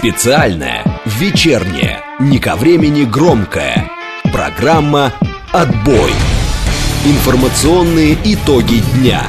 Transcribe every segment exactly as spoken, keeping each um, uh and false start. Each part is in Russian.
Специальная, вечерняя, не ко времени громкая программа «Отбой». Информационные итоги дня.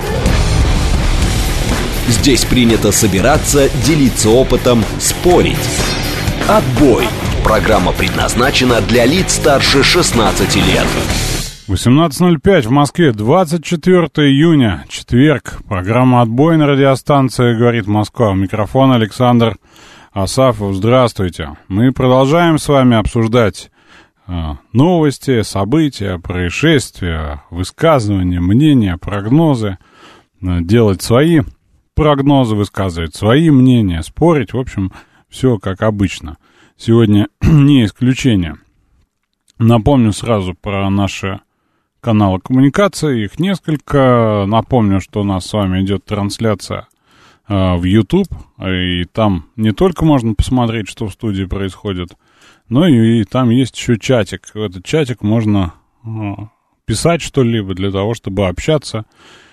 Здесь принято собираться, делиться опытом, спорить. «Отбой». Программа предназначена для лиц старше шестнадцати лет. восемнадцать ноль пять в Москве, двадцать четвёртого июня, четверг. Программа «Отбой» на радиостанции «Говорит Москва». У микрофона Александр Асафов. Здравствуйте. Мы продолжаем с вами обсуждать э, новости, события, происшествия, высказывания, мнения, прогнозы, э, делать свои прогнозы, высказывать свои мнения, спорить. В общем, все как обычно. Сегодня не исключение. Напомню сразу про наши каналы коммуникации. Их несколько. Напомню, что у нас с вами идет трансляция э, в YouTube. И там не только можно посмотреть, что в студии происходит, но и, и там есть еще чатик. В этот чатик можно э, писать что-либо для того, чтобы общаться.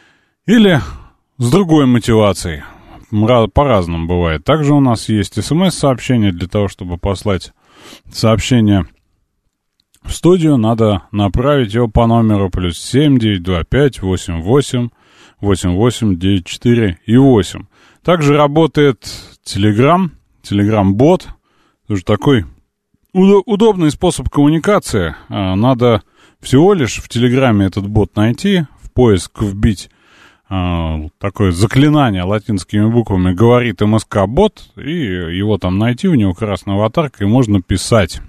Или с другой мотивацией. По-разному бывает. Также у нас есть смс-сообщение. Для того, чтобы послать сообщение в студию, надо направить его по номеру плюс семь девятьсот двадцать пять восемьдесят восемь восемьдесят восемь девяносто четыре и восемь. Также работает Telegram, Telegram-бот. Тоже такой удо- удобный способ коммуникации. Надо всего лишь в Телеграме этот бот найти, в поиск вбить такое заклинание латинскими буквами «Говорит МСК-бот», и его там найти, у него красная аватарка, и можно писать.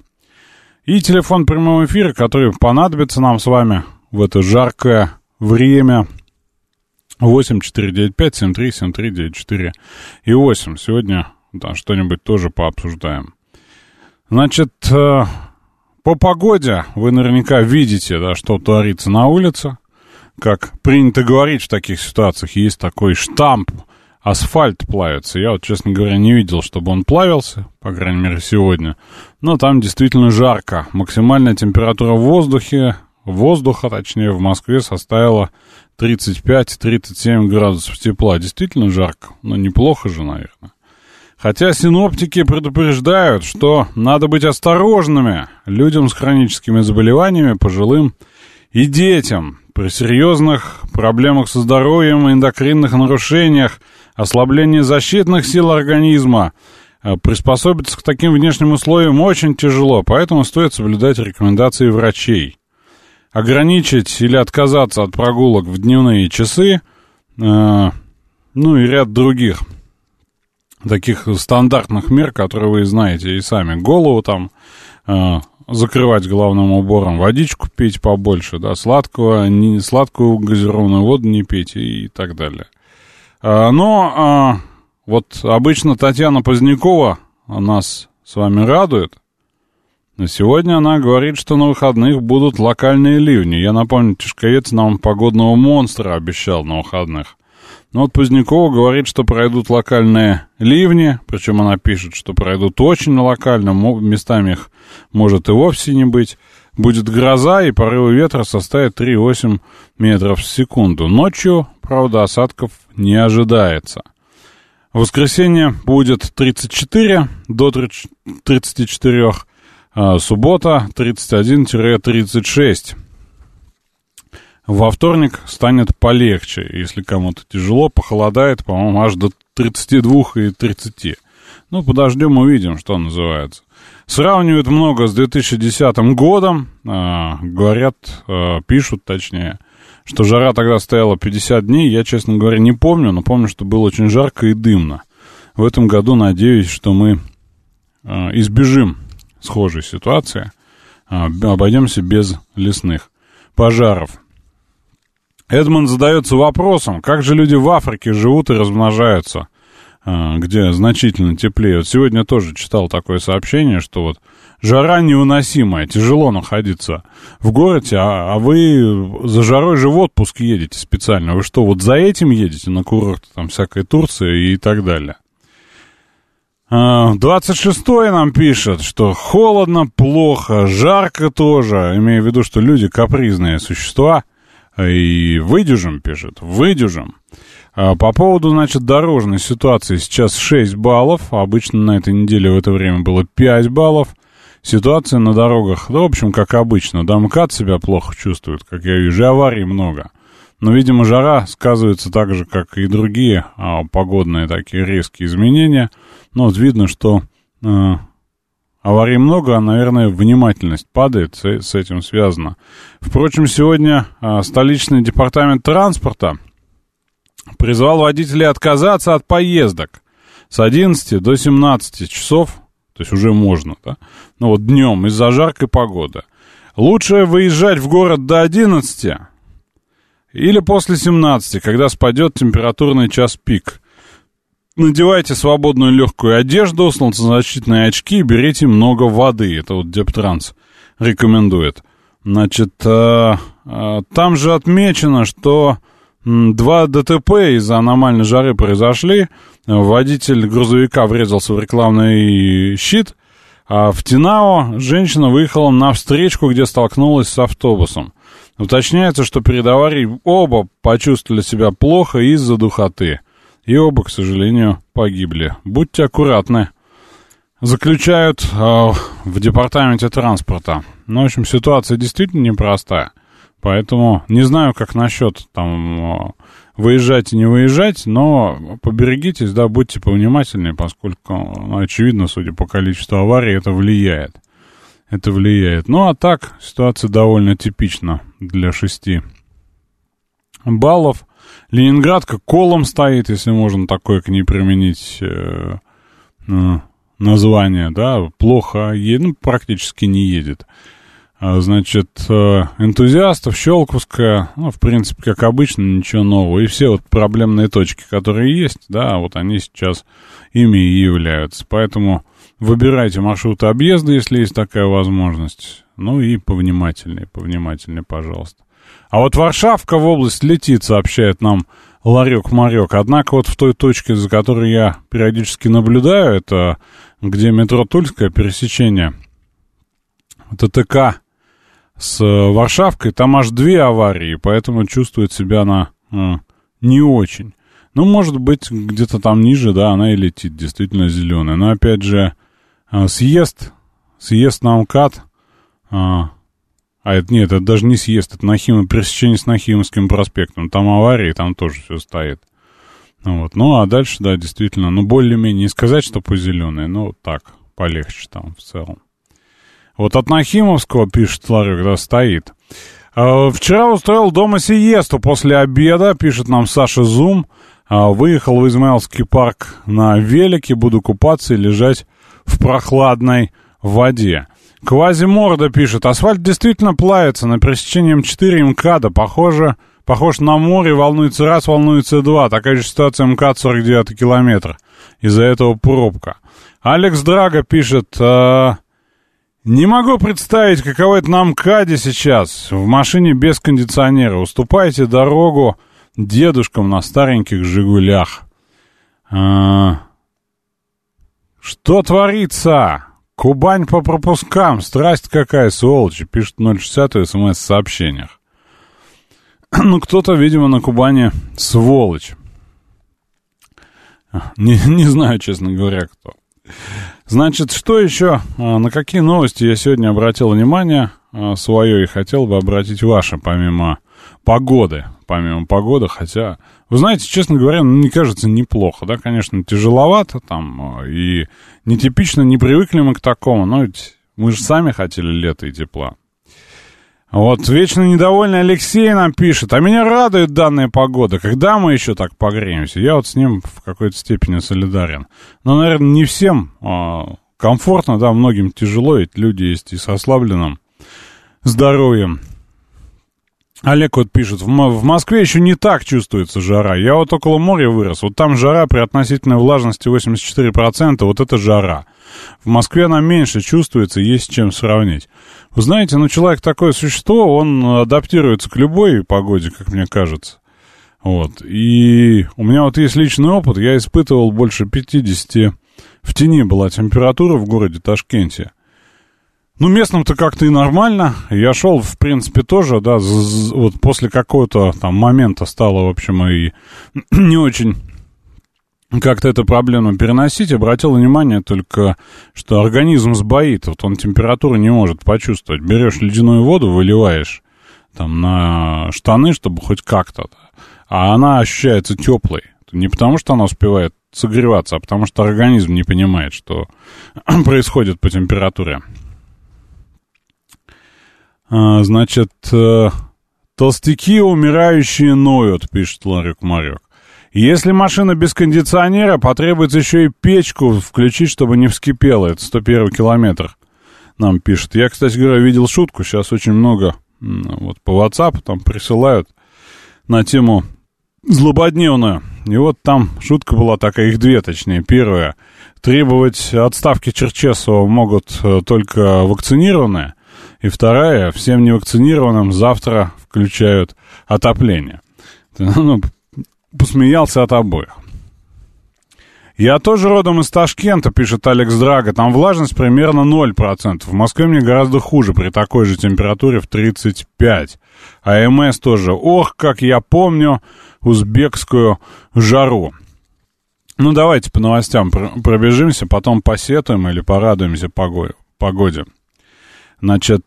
И телефон прямого эфира, который понадобится нам с вами в это жаркое время, восемь четыре девять пять семь три семь три девять четыре и восемь. Сегодня да, что-нибудь тоже пообсуждаем. Значит, э, по погоде вы наверняка видите, да, что творится на улице. Как принято говорить в таких ситуациях, есть такой штамп: асфальт плавится. Я вот, честно говоря, не видел, чтобы он плавился, по крайней мере, сегодня. Но там действительно жарко. Максимальная температура в воздухе, воздуха, точнее, в Москве составила тридцать пять тридцать семь градусов тепла. Действительно жарко, но неплохо же, наверное. Хотя синоптики предупреждают, что надо быть осторожными людям с хроническими заболеваниями, пожилым и детям. При серьезных проблемах со здоровьем, эндокринных нарушениях, ослаблении защитных сил организма приспособиться к таким внешним условиям очень тяжело, поэтому стоит соблюдать рекомендации врачей. Ограничить или отказаться от прогулок в дневные часы, э, ну и ряд других таких стандартных мер, которые вы знаете и сами. Голову там э, закрывать головным убором, водичку пить побольше, да, сладкого, не, сладкую газированную воду не пить и, и так далее. А, но а, вот обычно Татьяна Позднякова нас с вами радует. Но сегодня она говорит, что на выходных будут локальные ливни. Я напомню, Тишковец нам погодного монстра обещал на выходных. Но вот Позднякова говорит, что пройдут локальные ливни, причем она пишет, что пройдут очень локально, местами их может и вовсе не быть. Будет гроза, и порывы ветра составят три целых восемь десятых метров в секунду. Ночью, правда, осадков не ожидается. В воскресенье будет тридцать четыре до тридцати четырёх, а суббота тридцать один - тридцать шесть. Во вторник станет полегче, если кому-то тяжело, похолодает, по-моему, аж до тридцати двух и тридцати. Ну, подождем, увидим, что называется. Сравнивают много с две тысячи десятым годом, э, говорят, э, пишут, точнее, что жара тогда стояла пятьдесят дней. Я, честно говоря, не помню, но помню, что было очень жарко и дымно. В этом году надеюсь, что мы э, избежим схожей ситуации, э, обойдемся без лесных пожаров. Эдмонд задается вопросом, как же люди в Африке живут и размножаются, где значительно теплее. Вот сегодня тоже читал такое сообщение, что вот жара невыносимая, тяжело находиться в городе, а, а вы за жарой же в отпуск едете специально. Вы что, вот за этим едете на курорт, там всякой Турции и так далее? двадцать шестой нам пишет, что холодно, плохо, жарко тоже, имея в виду, что люди капризные существа. И выдержим, пишет, выдержим. По поводу, значит, дорожной ситуации сейчас шесть баллов. Обычно на этой неделе в это время было пять баллов. Ситуация на дорогах, да, в общем, как обычно. Да, МКАД себя плохо чувствует, как я вижу, аварий много. Но, видимо, жара сказывается так же, как и другие а, погодные такие резкие изменения. Но вот видно, что а, аварий много, а, наверное, внимательность падает, с, с этим связано. Впрочем, сегодня а, столичный департамент транспорта призвал водителей отказаться от поездок с одиннадцати до семнадцати часов, то есть уже можно, да, ну вот днем из-за жаркой погоды. Лучше выезжать в город до одиннадцати или после семнадцати, когда спадет температурный час пик. Надевайте свободную легкую одежду, солнцезащитные очки и берите много воды. Это вот Дептранс рекомендует. Значит, э, э, там же отмечено, что два ДТП из-за аномальной жары произошли. Водитель грузовика врезался в рекламный щит, а в Тинао женщина выехала на встречку, где столкнулась с автобусом. Уточняется, что перед аварией оба почувствовали себя плохо из-за духоты. И оба, к сожалению, погибли. Будьте аккуратны. Заключают э, в департаменте транспорта. Ну, в общем, ситуация действительно непростая. Поэтому не знаю, как насчет там выезжать и не выезжать, но поберегитесь, да, будьте повнимательнее, поскольку, ну, очевидно, судя по количеству аварий, это влияет. Это влияет. Ну, а так, ситуация довольно типична для шести баллов. Ленинградка колом стоит, если можно такое к ней применить э, э, название, да, плохо едет, ну, практически не едет. Значит, энтузиастов, Щелковская, ну, в принципе, как обычно, ничего нового. И все вот проблемные точки, которые есть, да, вот они сейчас ими и являются. Поэтому выбирайте маршруты объезда, если есть такая возможность. Ну и повнимательнее, повнимательнее, пожалуйста. А вот Варшавка в область летит, сообщает нам Ларек-Марек. Однако вот в той точке, за которой я периодически наблюдаю, это где метро Тульское, пересечение ТТК с Варшавкой, там аж две аварии, поэтому чувствует себя она э, не очень. Ну, может быть, где-то там ниже, да, она и летит, действительно зеленая. Но, опять же, э, съезд, съезд на МКАД, э, а это нет, это даже не съезд, это Нахим, пересечение с Нахимовским проспектом. Там аварии, там тоже все стоит. Вот. Ну, а дальше, да, действительно, ну, более-менее, не сказать, что по зеленой, но так, полегче там в целом. Вот от Нахимовского, пишет Ларек, да, стоит. Вчера устроил дома сиесту после обеда, пишет нам Саша Зум. Выехал в Измаилский парк на велике, буду купаться и лежать в прохладной воде. Квазиморда пишет, асфальт действительно плавится на пересечении эм четыре и МКАДа. Похоже, похож на море, волнуется раз, волнуется два. Такая же ситуация МКАД сорок девятый километр. Из-за этого пробка. Алекс Драго пишет... Не могу представить, каково это на МКАДе сейчас, в машине без кондиционера. Уступайте дорогу дедушкам на стареньких «Жигулях». А... Что творится? Кубань по пропускам, страсть какая, сволочи, пишет ноль шестьдесят в смс-сообщениях. Ну, кто-то, видимо, на Кубани сволочь. Не, не знаю, честно говоря, кто. Значит, что еще, на какие новости я сегодня обратил внимание свое и хотел бы обратить ваше, помимо погоды, помимо погоды, хотя, вы знаете, честно говоря, мне кажется, неплохо, да, конечно, тяжеловато там, и нетипично, не привыкли мы к такому, но ведь мы же сами хотели лета и тепла. Вот, вечно недовольный Алексей нам пишет, а меня радует данная погода, когда мы еще так погреемся? Я вот с ним в какой-то степени солидарен. Но, наверное, не всем а, комфортно, да, многим тяжело, ведь люди есть и с ослабленным здоровьем. Олег вот пишет, в, в Москве еще не так чувствуется жара. Я вот около моря вырос, вот там жара при относительной влажности восемьдесят четыре процента, вот это жара. В Москве она меньше чувствуется, есть с чем сравнить. Вы знаете, ну человек такое существо, он адаптируется к любой погоде, как мне кажется. Вот. И у меня вот есть личный опыт, я испытывал больше пятидесяти, в тени была температура в городе Ташкенте. Ну, местным-то как-то и нормально. Я шел, в принципе, тоже, да, вот после какого-то там момента стало, в общем, и не очень как-то эту проблему переносить. Обратил внимание только, что организм сбоит, вот он температуру не может почувствовать. Берешь ледяную воду, выливаешь там на штаны, чтобы хоть как-то, а она ощущается теплой. Не потому, что она успевает согреваться, а потому, что организм не понимает, что происходит по температуре. А, значит, толстяки умирающие ноют, пишет Ларик Марек. Если машина без кондиционера, потребуется еще и печку включить, чтобы не вскипело. Это сто первый километр нам пишет. Я, кстати говоря, видел шутку. Сейчас очень много вот по WhatsApp там присылают на тему злободневную. И вот там шутка была такая, их две точнее. Первая. Требовать отставки Черчесова могут только вакцинированные. И вторая. Всем невакцинированным завтра включают отопление. Ну, посмеялся от обоих. Я тоже родом из Ташкента, пишет Алекс Драга. Там влажность примерно ноль процентов. В Москве мне гораздо хуже при такой же температуре в тридцать пять. А МС тоже. Ох, как я помню узбекскую жару. Ну, давайте по новостям пробежимся, потом посетуем или порадуемся погоде. Значит,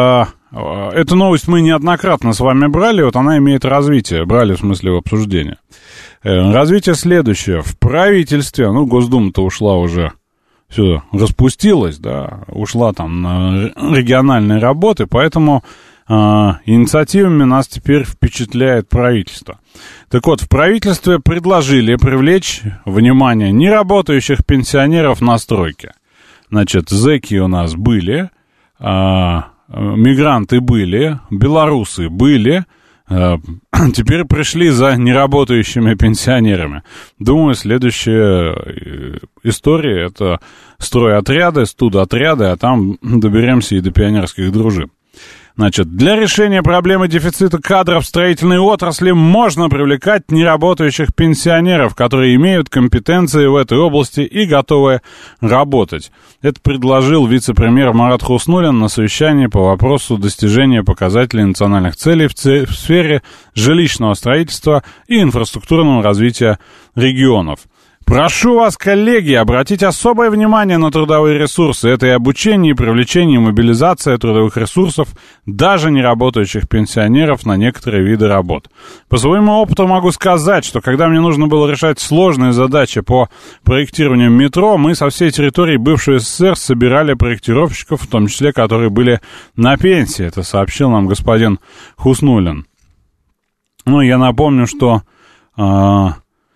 эту новость мы неоднократно с вами брали, вот она имеет развитие, брали в смысле в обсуждение. Развитие следующее. В правительстве, ну, Госдума-то ушла уже, все, распустилась, да, ушла там на региональные работы, поэтому э, инициативами нас теперь впечатляет правительство. Так вот, в правительстве предложили привлечь внимание неработающих пенсионеров на стройке. Значит, зэки у нас были, э, мигранты были, белорусы были, теперь пришли за неработающими пенсионерами. Думаю, следующая история — это стройотряды, студотряды, а там доберемся и до пионерских дружин. Значит, для решения проблемы дефицита кадров в строительной отрасли можно привлекать неработающих пенсионеров, которые имеют компетенции в этой области и готовы работать. Это предложил вице-премьер Марат Хуснуллин на совещании по вопросу достижения показателей национальных целей в, ц... в сфере жилищного строительства и инфраструктурного развития регионов. Прошу вас, коллеги, обратить особое внимание на трудовые ресурсы. Это и обучение, и привлечение, и мобилизация трудовых ресурсов, даже неработающих пенсионеров на некоторые виды работ. По своему опыту могу сказать, что когда мне нужно было решать сложные задачи по проектированию метро, мы со всей территории бывшего СССР собирали проектировщиков, в том числе, которые были на пенсии. Это сообщил нам господин Хуснуллин. Ну, я напомню, что... Э-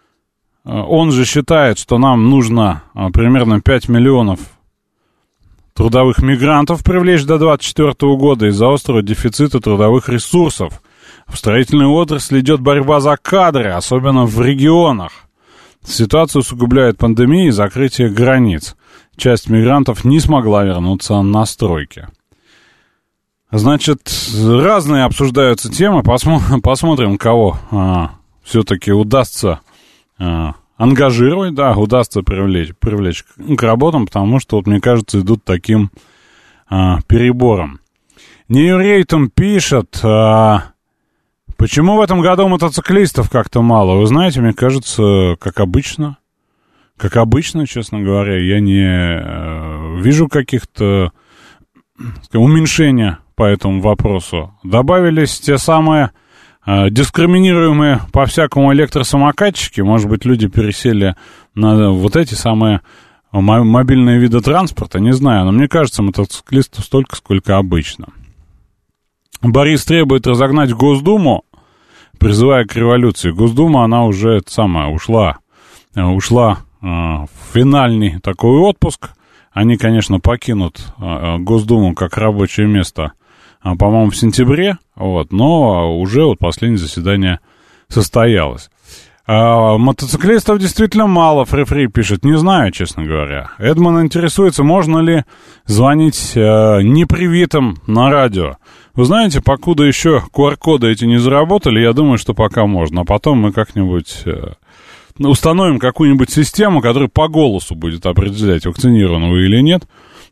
Он же считает, что нам нужно примерно пять миллионов трудовых мигрантов привлечь до двадцать четвёртого года из-за острого дефицита трудовых ресурсов. В строительной отрасли идет борьба за кадры, особенно в регионах. Ситуацию усугубляет пандемия и закрытие границ. Часть мигрантов не смогла вернуться на стройки. Значит, разные обсуждаются темы. Посмо- посмотрим, кого а, все-таки удастся... ангажировать, да, удастся привлечь, привлечь к работам, потому что, вот, мне кажется, идут таким а, перебором. Нью-Рейтон пишет, а, почему в этом году мотоциклистов как-то мало? Вы знаете, мне кажется, как обычно, как обычно, честно говоря, я не а, вижу каких-то уменьшения по этому вопросу. Добавились те самые... дискриминируемые по-всякому электросамокатчики, может быть, люди пересели на вот эти самые мобильные виды транспорта, не знаю, но мне кажется, мотоциклистов столько, сколько обычно. Борис требует разогнать Госдуму, призывая к революции. Госдума, она уже это самое, ушла, ушла э, в финальный такой отпуск. Они, конечно, покинут э, Госдуму как рабочее место, по-моему, в сентябре, вот, но уже вот последнее заседание состоялось. А, мотоциклистов действительно мало, Фри-Фри пишет, не знаю, честно говоря. Эдмон интересуется, можно ли звонить а, непривитым на радио. Вы знаете, покуда еще ку ар-коды эти не заработали, я думаю, что пока можно, а потом мы как-нибудь... А, установим какую-нибудь систему, которая по голосу будет определять, вакцинированного или нет.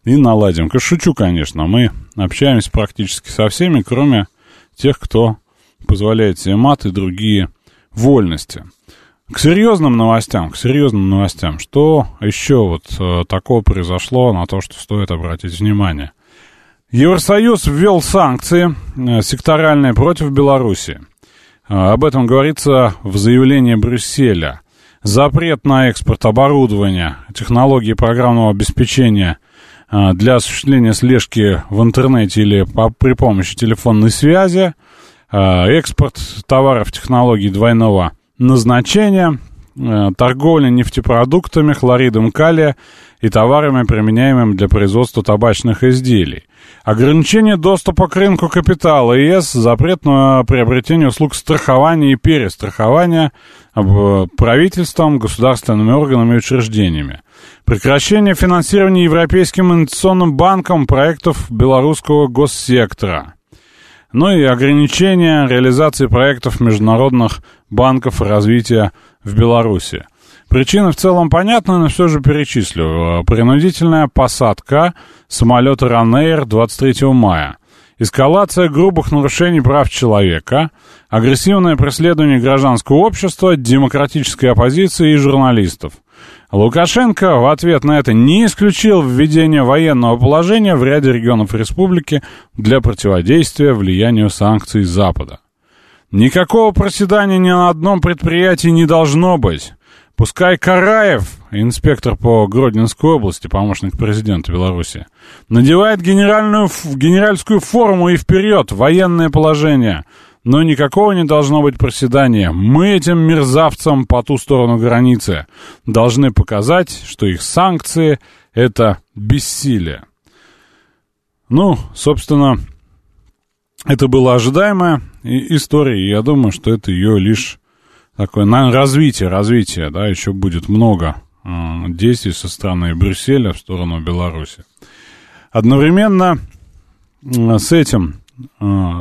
и наладим. Шучу, конечно, мы общаемся практически со всеми, кроме тех, кто позволяет себе мат и другие вольности. К серьезным новостям, к серьезным новостям. Что еще вот э, такого произошло, на то, что стоит обратить внимание? Евросоюз ввел санкции э, секторальные против Беларуси. Э, об этом говорится в заявлении Брюсселя. Запрет на экспорт оборудования, технологии программного обеспечения э, для осуществления слежки в интернете или по, при помощи телефонной связи, э, экспорт товаров технологий двойного назначения, э, торговля нефтепродуктами, хлоридом калия и товарами, применяемыми для производства табачных изделий. Ограничение доступа к рынку капитала ЕС, запрет на приобретение услуг страхования и перестрахования правительством, государственными органами и учреждениями. Прекращение финансирования Европейским инвестиционным банком проектов белорусского госсектора. Ну и ограничение реализации проектов международных банков развития в Беларуси. Причины в целом понятны, но все же перечислю. Принудительная посадка самолета Ryanair двадцать третьего мая. Эскалация грубых нарушений прав человека. Агрессивное преследование гражданского общества, демократической оппозиции и журналистов. Лукашенко в ответ на это не исключил введение военного положения в ряде регионов республики для противодействия влиянию санкций Запада. Никакого проседания ни на одном предприятии не должно быть. Пускай Караев, инспектор по Гродненской области, помощник президента Беларуси, надевает генеральную, генеральскую форму и вперед, военное положение. Но никакого не должно быть проседания. Мы этим мерзавцам по ту сторону границы должны показать, что их санкции — это бессилие. Ну, собственно, это была ожидаемая история, и я думаю, что это ее лишь такое развитие, развитие, да, еще будет много э, действий со стороны Брюсселя в сторону Беларуси. Одновременно э, с этим э,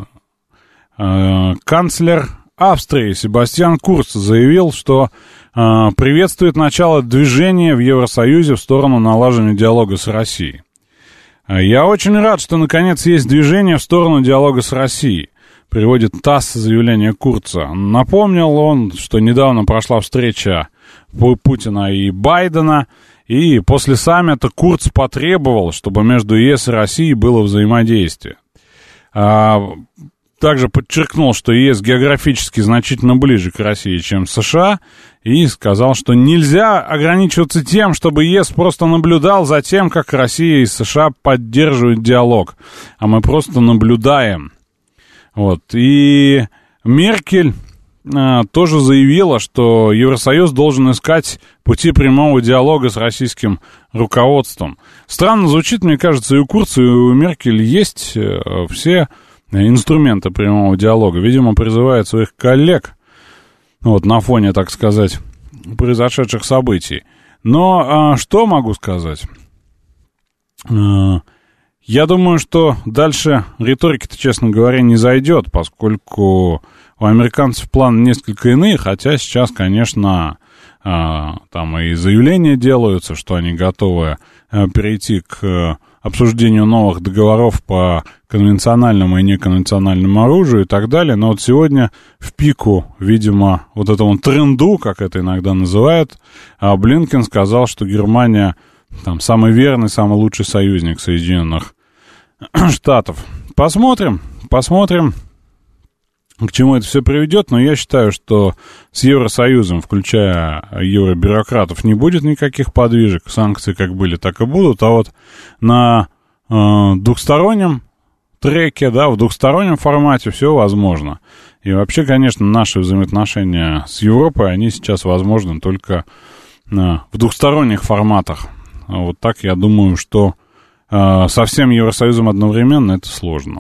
э, канцлер Австрии Себастьян Курц заявил, что э, приветствует начало движения в Евросоюзе в сторону налаживания диалога с Россией. Я очень рад, что наконец есть движение в сторону диалога с Россией. Приводит ТАСС заявление Курца. Напомнил он, что недавно прошла встреча Путина и Байдена, и после саммита Курц потребовал, чтобы между ЕС и Россией было взаимодействие. А, также подчеркнул, что ЕС географически значительно ближе к России, чем США, и сказал, что нельзя ограничиваться тем, чтобы ЕС просто наблюдал за тем, как Россия и США поддерживают диалог, а мы просто наблюдаем. Вот. И Меркель а, тоже заявила, что Евросоюз должен искать пути прямого диалога с российским руководством. Странно звучит, мне кажется, и у Курца, и у Меркель есть а, все инструменты прямого диалога. Видимо, призывает своих коллег вот, на фоне, так сказать, произошедших событий. Но а, что могу сказать? А, Я думаю, что дальше риторики-то, честно говоря, не зайдет, поскольку у американцев планы несколько иные, хотя сейчас, конечно, там и заявления делаются, что они готовы перейти к обсуждению новых договоров по конвенциональному и неконвенциональному оружию и так далее. Но вот сегодня в пику, видимо, вот этому тренду, как это иногда называют, Блинкен сказал, что Германия там самый верный, самый лучший союзник Соединенных Штатов. Посмотрим, посмотрим, к чему это все приведет, но я считаю, что с Евросоюзом, включая евробюрократов, не будет никаких подвижек, санкции как были, так и будут, а вот на э, двухстороннем треке, да, в двухстороннем формате все возможно. И вообще, конечно, наши взаимоотношения с Европой, они сейчас возможны только э, в двухсторонних форматах. Вот так я думаю, что э, со всем Евросоюзом одновременно это сложно.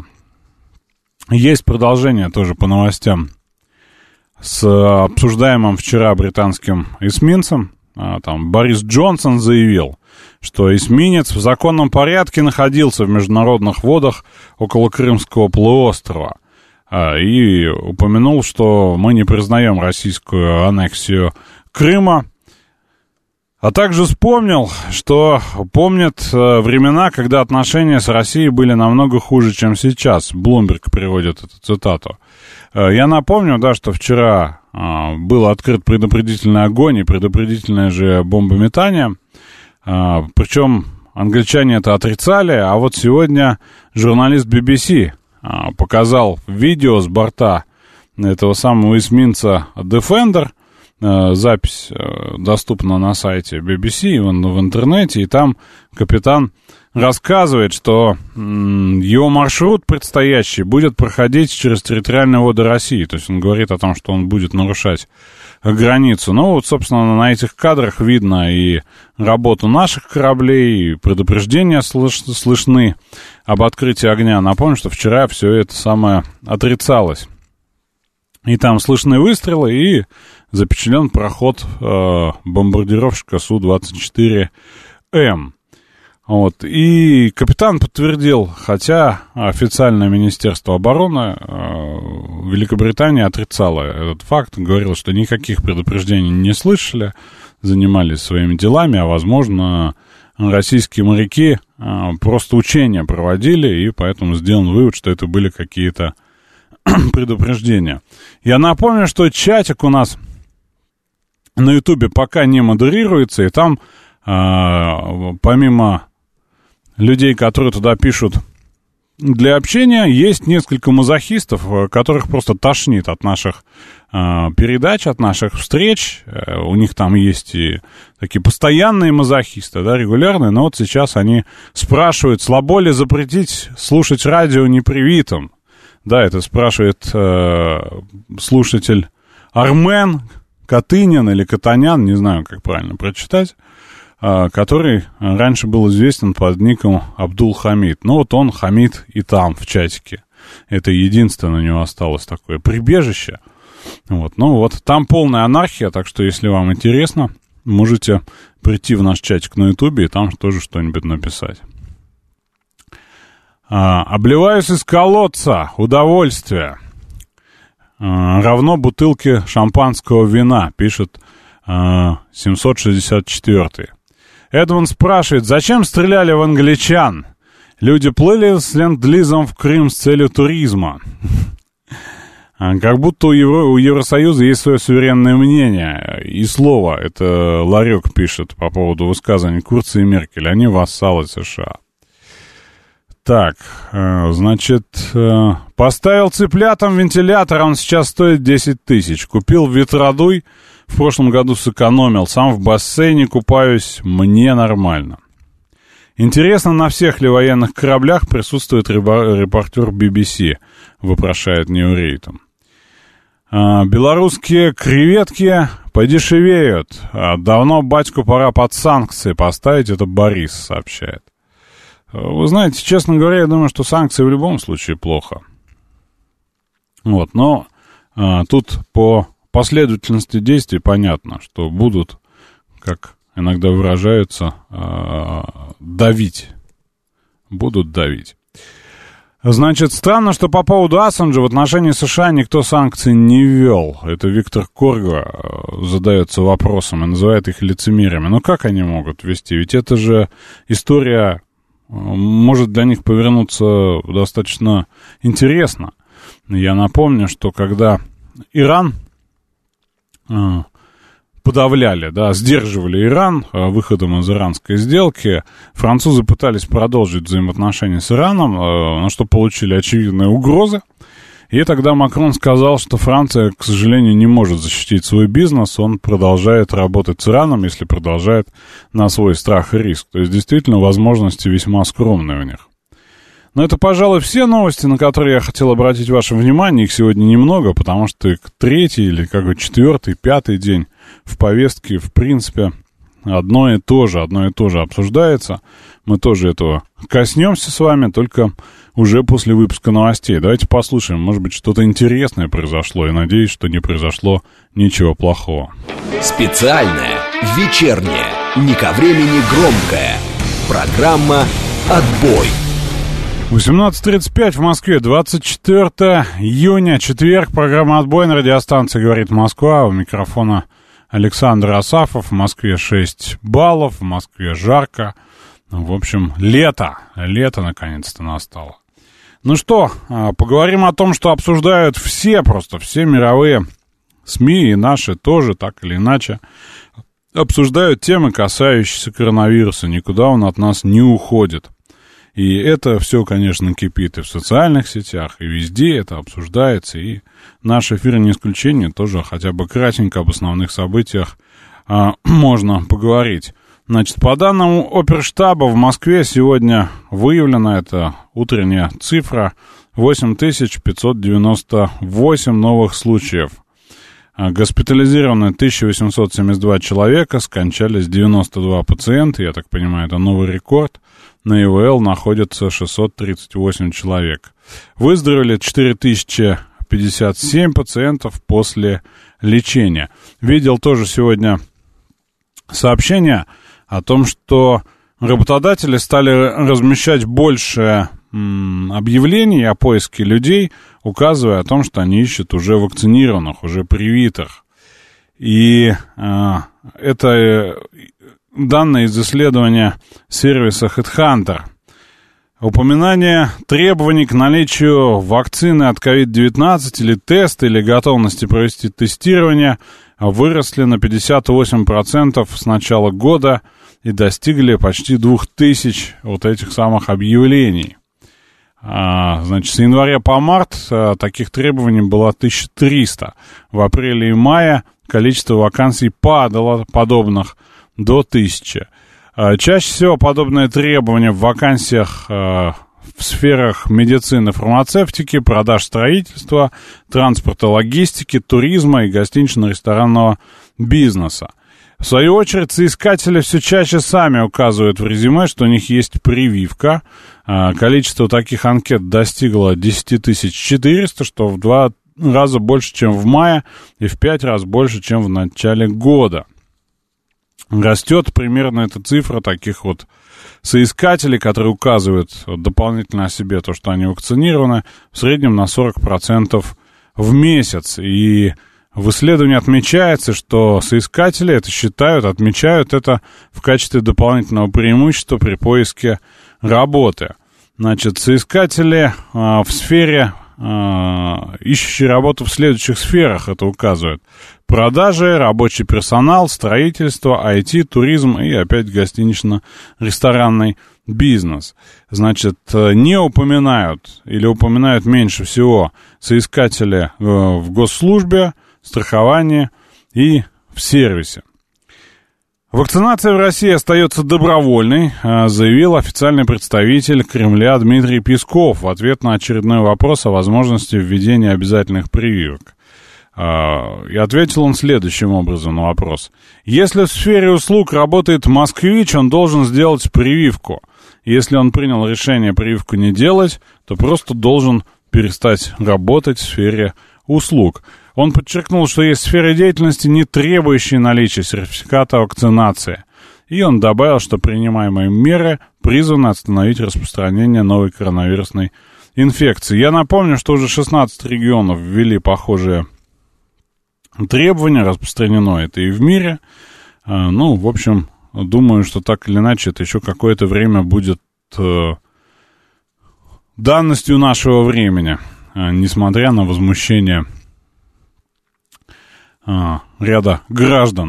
Есть продолжение тоже по новостям с обсуждаемым вчера британским эсминцем. Э, там Борис Джонсон заявил, что эсминец в законном порядке находился в международных водах около Крымского полуострова. Э, и упомянул, что мы не признаем российскую аннексию Крыма. А также вспомнил, что помнят э, времена, когда отношения с Россией были намного хуже, чем сейчас. Блумберг приводит эту цитату. Э, я напомню, да, что вчера э, был открыт предупредительный огонь и предупредительное же бомбометание. Э, причем англичане это отрицали, а вот сегодня журналист би би си э, показал видео с борта этого самого эсминца Defender. Запись доступна на сайте би би си, в интернете, и там капитан рассказывает, что его маршрут предстоящий будет проходить через территориальные воды России. То есть он говорит о том, что он будет нарушать границу. Ну вот, собственно, на этих кадрах видно и работу наших кораблей, и предупреждения слыш- слышны об открытии огня. Напомню, что вчера все это самое отрицалось. И там слышны выстрелы, и запечатлен проход э, бомбардировщика Су двадцать четыре эм. Вот. И капитан подтвердил, хотя официальное Министерство обороны э, Великобритании отрицало этот факт, говорило, что никаких предупреждений не слышали, занимались своими делами, а, возможно, российские моряки э, просто учения проводили, и поэтому сделан вывод, что это были какие-то предупреждения. Я напомню, что чатик у нас на Ютубе пока не модерируется, и там э, помимо людей, которые туда пишут для общения, есть несколько мазохистов, которых просто тошнит от наших э, передач, от наших встреч. Э, у них там есть и такие постоянные мазохисты, да, регулярные, но вот сейчас они спрашивают, слабо ли запретить слушать радио непривитым. Да, это спрашивает э, слушатель Армен Катынин или Катанян, не знаю, как правильно прочитать, э, который раньше был известен под ником Абдул Хамид. Ну вот он, Хамид, и там, в чатике. Это единственное у него осталось такое прибежище. Вот. Ну вот, там полная анархия, так что, если вам интересно, можете прийти в наш чатик на Ютубе и там тоже что-нибудь написать. А, обливаюсь из колодца, удовольствие. А, равно бутылке шампанского вина, пишет а, семьсот шестьдесят четвёртый. Эдвин спрашивает, зачем стреляли в англичан? Люди плыли с ленд-лизом в Крым с целью туризма. Как будто у, Евро, у Евросоюза есть свое суверенное мнение и слово. Это Ларек пишет по поводу высказываний Курца и Меркель. Они вассалы США. Так, значит, поставил цыплятам вентилятор, он сейчас стоит десять тысяч. Купил ветродуй, в прошлом году сэкономил. Сам в бассейне купаюсь, мне нормально. Интересно, на всех ли военных кораблях присутствует репортер би би си, вопрошает Неурейтон. Белорусские креветки подешевеют. Давно батьку пора под санкции поставить, это Борис сообщает. Вы знаете, честно говоря, я думаю, что санкции в любом случае плохо. Вот, но а, тут по последовательности действий понятно, что будут, как иногда выражаются, а, давить. Будут давить. Значит, странно, что по поводу Ассанжа в отношении США никто санкций не ввел. Это Виктор Корго задается вопросом и называет их лицемерами. Но как они могут ввести? Ведь это же история может для них повернуться достаточно интересно. Я напомню, что когда Иран подавляли, да, сдерживали Иран выходом из иранской сделки, французы пытались продолжить взаимоотношения с Ираном, на что получили очевидные угрозы. И тогда Макрон сказал, что Франция, к сожалению, не может защитить свой бизнес, он продолжает работать с Ираном, если продолжает на свой страх и риск. То есть, действительно, возможности весьма скромные у них. Но это, пожалуй, все новости, на которые я хотел обратить ваше внимание. Их сегодня немного, потому что третий или как бы четвертый, пятый день в повестке, в принципе, одно и то же, одно и то же обсуждается. Мы тоже этого коснемся с вами, только уже после выпуска новостей. Давайте послушаем, может быть, что-то интересное произошло, и надеюсь, что не произошло ничего плохого. Специальная, вечерняя, не ко времени громкая программа «Отбой». восемнадцать тридцать пять в Москве, двадцать четвёртого июня, четверг, программа «Отбой» на радиостанции «Говорит Москва». У микрофона Александр Асафов. В Москве шесть баллов, в Москве жарко. В общем, лето. Лето наконец-то настало. Ну что, поговорим о том, что обсуждают все, просто все мировые СМИ, и наши тоже, так или иначе, обсуждают темы, касающиеся коронавируса. Никуда он от нас не уходит. И это все, конечно, кипит и в социальных сетях, и везде это обсуждается. И наш эфир не исключение, тоже хотя бы кратенько об основных событиях а, можно поговорить. Значит, по данным Оперштаба, в Москве сегодня выявлена эта утренняя цифра восемь тысяч пятьсот девяносто восемь новых случаев. Госпитализированы тысяча восемьсот семьдесят два человека, скончались девяносто два пациента, я так понимаю, это новый рекорд. На ИВЛ находится шестьсот тридцать восемь человек. Выздоровели четыре тысячи пятьдесят семь пациентов после лечения. Видел тоже сегодня сообщение о том, что работодатели стали размещать больше м, объявлений о поиске людей, указывая о том, что они ищут уже вакцинированных, уже привитых. И э, это данные из исследования сервиса HeadHunter. Упоминание требований к наличию вакцины от ковид девятнадцать или теста, или готовности провести тестирование выросли на пятьдесят восемь процентов с начала года и достигли почти двух тысяч вот этих самых объявлений. А, значит, с января по март а, таких требований было тысяча триста. В апреле и мае количество вакансий падало подобных до тысячи. А, чаще всего подобные требования в вакансиях а, в сферах медицины, фармацевтики, продаж, строительства, транспорта, логистики, туризма и гостинично-ресторанного бизнеса. В свою очередь, соискатели все чаще сами указывают в резюме, что у них есть прививка. Количество таких анкет достигло десять тысяч четыреста, что в два раза больше, чем в мае, и в пять раз больше, чем в начале года. Растет примерно эта цифра таких вот соискателей, которые указывают дополнительно о себе то, что они вакцинированы, в среднем на сорок процентов в месяц. И в исследовании отмечается, что соискатели это считают, отмечают это в качестве дополнительного преимущества при поиске работы. Значит, соискатели а, в сфере, а, ищущие работу в следующих сферах, это указывают: продажи, рабочий персонал, строительство, ай ти, туризм и опять гостинично-ресторанный бизнес. Значит, не упоминают или упоминают меньше всего соискатели в госслужбе, страховании и в сервисе. Вакцинация в России остается добровольной, заявил официальный представитель Кремля Дмитрий Песков в ответ на очередной вопрос о возможности введения обязательных прививок. И ответил он следующим образом на вопрос. Если в сфере услуг работает москвич, он должен сделать прививку. Если он принял решение прививку не делать, то просто должен перестать работать в сфере услуг. Он подчеркнул, что есть сферы деятельности, не требующие наличия сертификата вакцинации. И он добавил, что принимаемые меры призваны остановить распространение новой коронавирусной инфекции. Я напомню, что уже шестнадцать регионов ввели похожие требования, распространено это и в мире. Ну, в общем, думаю, что так или иначе это еще какое-то время будет данностью нашего времени, несмотря на возмущение А, ряда граждан.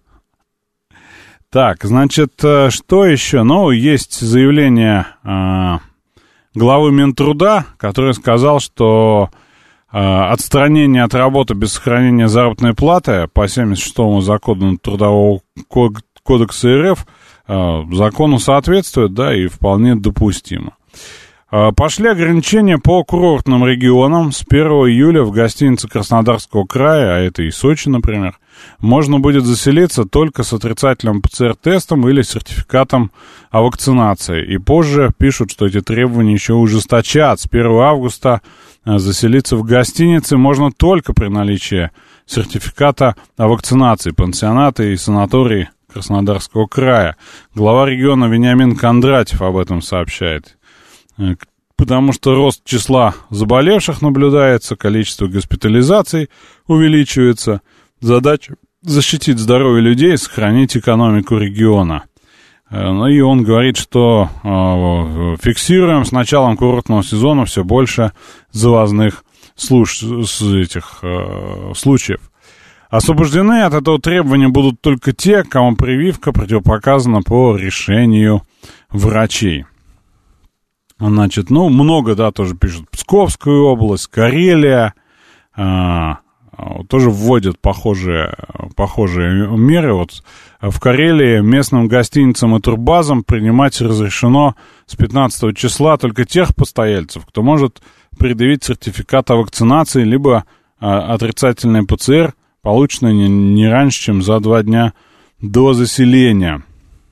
Так, значит, что еще? Ну, есть заявление а, главы Минтруда, который сказал, что а, отстранение от работы без сохранения заработной платы по семьдесят шестому закону Трудового кодекса РФ а, закону соответствует, да, и вполне допустимо. Пошли ограничения по курортным регионам. С первого июля в гостинице Краснодарского края, а это и Сочи, например, можно будет заселиться только с отрицательным ПЦР-тестом или сертификатом о вакцинации. И позже пишут, что эти требования еще ужесточат. С первого августа заселиться в гостинице можно только при наличии сертификата о вакцинации. Пансионаты и санатории Краснодарского края. Глава региона Вениамин Кондратьев об этом сообщает. Потому что рост числа заболевших наблюдается, количество госпитализаций увеличивается. Задача защитить здоровье людей и сохранить экономику региона. Ну и он говорит, что э, фиксируем с началом курортного сезона все больше завозных слуш... с этих, э, случаев. Освобождены от этого требования будут только те, кому прививка противопоказана по решению врачей. Значит, ну, много, да, тоже пишут. Псковскую область, Карелия, э, тоже вводят похожие, похожие меры. Вот в Карелии местным гостиницам и турбазам принимать разрешено с пятнадцатого числа только тех постояльцев, кто может предъявить сертификат о вакцинации, либо а, отрицательный ПЦР, полученный не, не раньше, чем за два дня до заселения.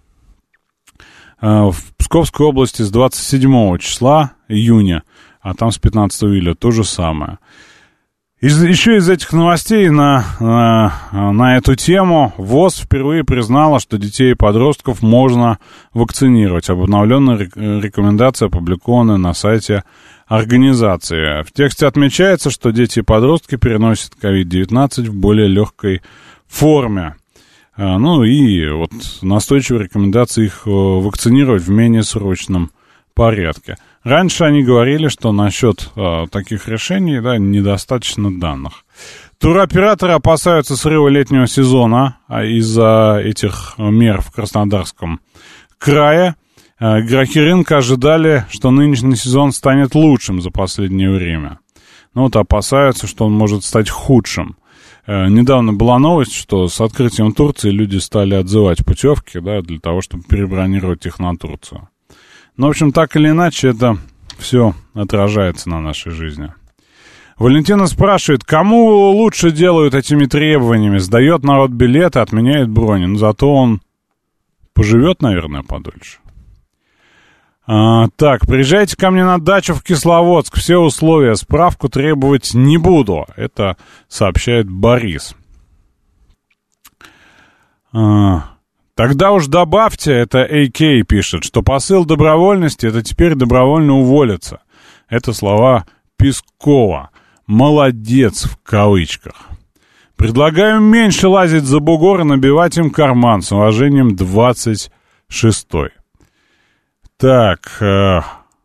А, в Псковской области с двадцать седьмого числа июня, а там с пятнадцатого июля то же самое. Из, еще из этих новостей на, на, на эту тему ВОЗ впервые признала, что детей и подростков можно вакцинировать. Обновленная рекомендация опубликована на сайте организации. В тексте отмечается, что дети и подростки переносят ковид девятнадцать в более легкой форме. Ну и вот настойчивая рекомендация их вакцинировать в менее срочном порядке. Раньше они говорили, что насчет э, таких решений, да, недостаточно данных. Туроператоры опасаются срыва летнего сезона а из-за этих мер в Краснодарском крае. Э, игроки рынка ожидали, что нынешний сезон станет лучшим за последнее время. Но вот опасаются, что он может стать худшим. Э, недавно была новость, что с открытием Турции люди стали отзывать путевки, да, для того, чтобы перебронировать их на Турцию. Ну, в общем, так или иначе, это все отражается на нашей жизни. Валентина спрашивает, кому лучше делают этими требованиями? Сдает народ билеты, отменяет брони. Но зато он поживет, наверное, подольше. А, так, приезжайте ко мне на дачу в Кисловодск. Все условия, справку требовать не буду. Это сообщает Борис. А... Тогда уж добавьте, это эй кей пишет, что посыл добровольности — это теперь добровольно уволиться. Это слова Пескова. Молодец в кавычках. Предлагаю меньше лазить за бугор и набивать им карман. С уважением, двадцать шестой. Так. Э,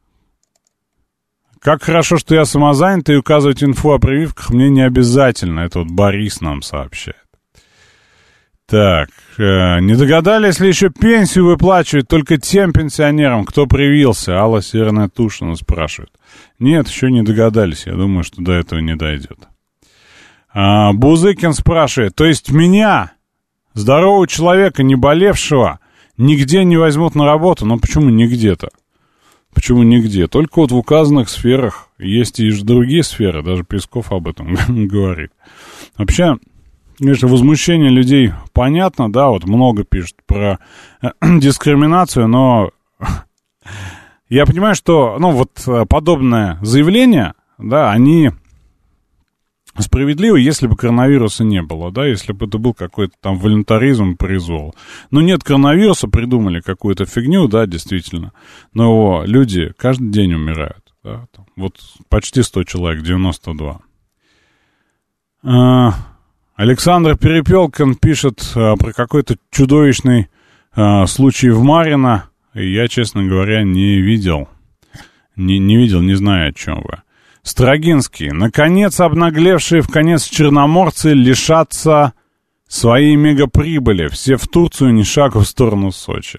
как хорошо, что я самозанятый, и указывать инфу о прививках мне не обязательно. Это вот Борис нам сообщает. Так, э, не догадались ли еще пенсию выплачивать только тем пенсионерам, кто привился? Алла Северная Тушина спрашивает. Нет, еще не догадались, я думаю, что до этого не дойдет. А, Бузыкин спрашивает, то есть меня, здорового человека, не болевшего, нигде не возьмут на работу? Ну почему нигде-то? Почему нигде? Только вот в указанных сферах есть и другие сферы, даже Песков об этом говорит. Вообще... Конечно, возмущение людей понятно, да, вот много пишут про дискриминацию, но я понимаю, что, ну, вот подобное заявление, да, они справедливы, если бы коронавируса не было, да, если бы это был какой-то там волюнтаризм, произвол. Но нет коронавируса, придумали какую-то фигню, да, действительно, но люди каждый день умирают, да, там, вот почти сто человек, девяносто два. Александр Перепелкин пишет а, про какой-то чудовищный а, случай в Марино. Я, честно говоря, не видел. Не, не видел, не знаю, о чем вы. Строгинский. Наконец, обнаглевшие в конец черноморцы лишатся своей мегаприбыли. Все в Турцию, ни шагу в сторону Сочи.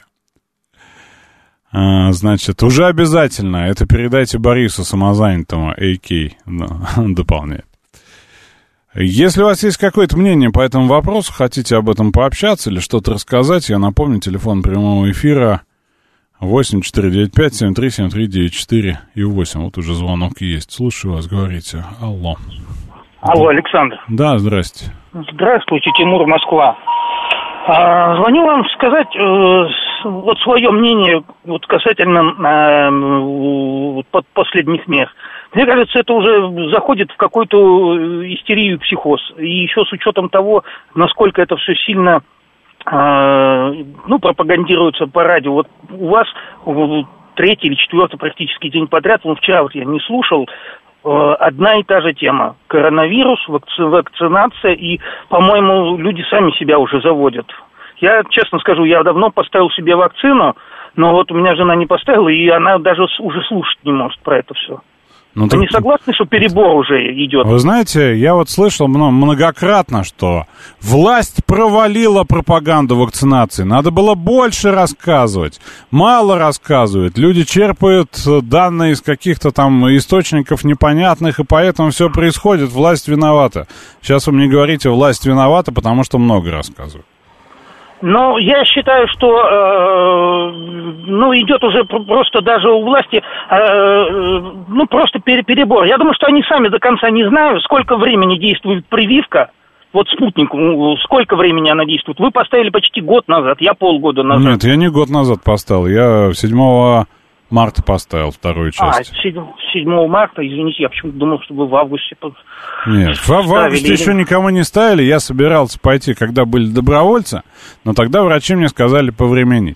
А, значит, уже обязательно. Это передайте Борису самозанятому, эй кей, да, дополняет. Если у вас есть какое-то мнение по этому вопросу, хотите об этом пообщаться или что-то рассказать, я напомню, телефон прямого эфира восемь четыре девять пять семь три семь три девять четыре и восемь. Вот уже звонок есть. Слушаю вас, говорите. Алло. Алло, Александр. Да, здрасте. Здравствуйте, Тимур, Москва. А, звоню вам сказать э, вот свое мнение вот касательно э, под последних мер. Мне кажется, это уже заходит в какую-то истерию, психоз. И еще с учетом того, насколько это все сильно э, ну, пропагандируется по радио. Вот у вас третий или четвертый практически день подряд, ну, вчера вот я не слушал, одна и та же тема. Коронавирус, вакци- вакцинация, и, по-моему, люди сами себя уже заводят. Я, честно скажу, я давно поставил себе вакцину, но вот у меня жена не поставила, и она даже уже слушать не может про это все. Ну, Вы так... не согласны, что перебор уже идет? Вы знаете, я вот слышал многократно, что власть провалила пропаганду вакцинации. Надо было больше рассказывать. Мало рассказывают. Люди черпают данные из каких-то там источников непонятных, и поэтому все происходит. Власть виновата. Сейчас вы мне говорите, власть виновата, потому что много рассказывают. Ну, я считаю, что, э, ну, идет уже просто даже у власти, э, ну, просто перебор. Я думаю, что они сами до конца не знают, сколько времени действует прививка. Вот спутник, сколько времени она действует. Вы поставили почти год назад, я полгода назад. Нет, я не год назад поставил, я седьмого марта поставил вторую часть. А, седьмого марта, извините, я почему-то думал, что вы в августе... Нет, в, в августе или... еще никому не ставили, я собирался пойти, когда были добровольцы, но тогда врачи мне сказали повременить.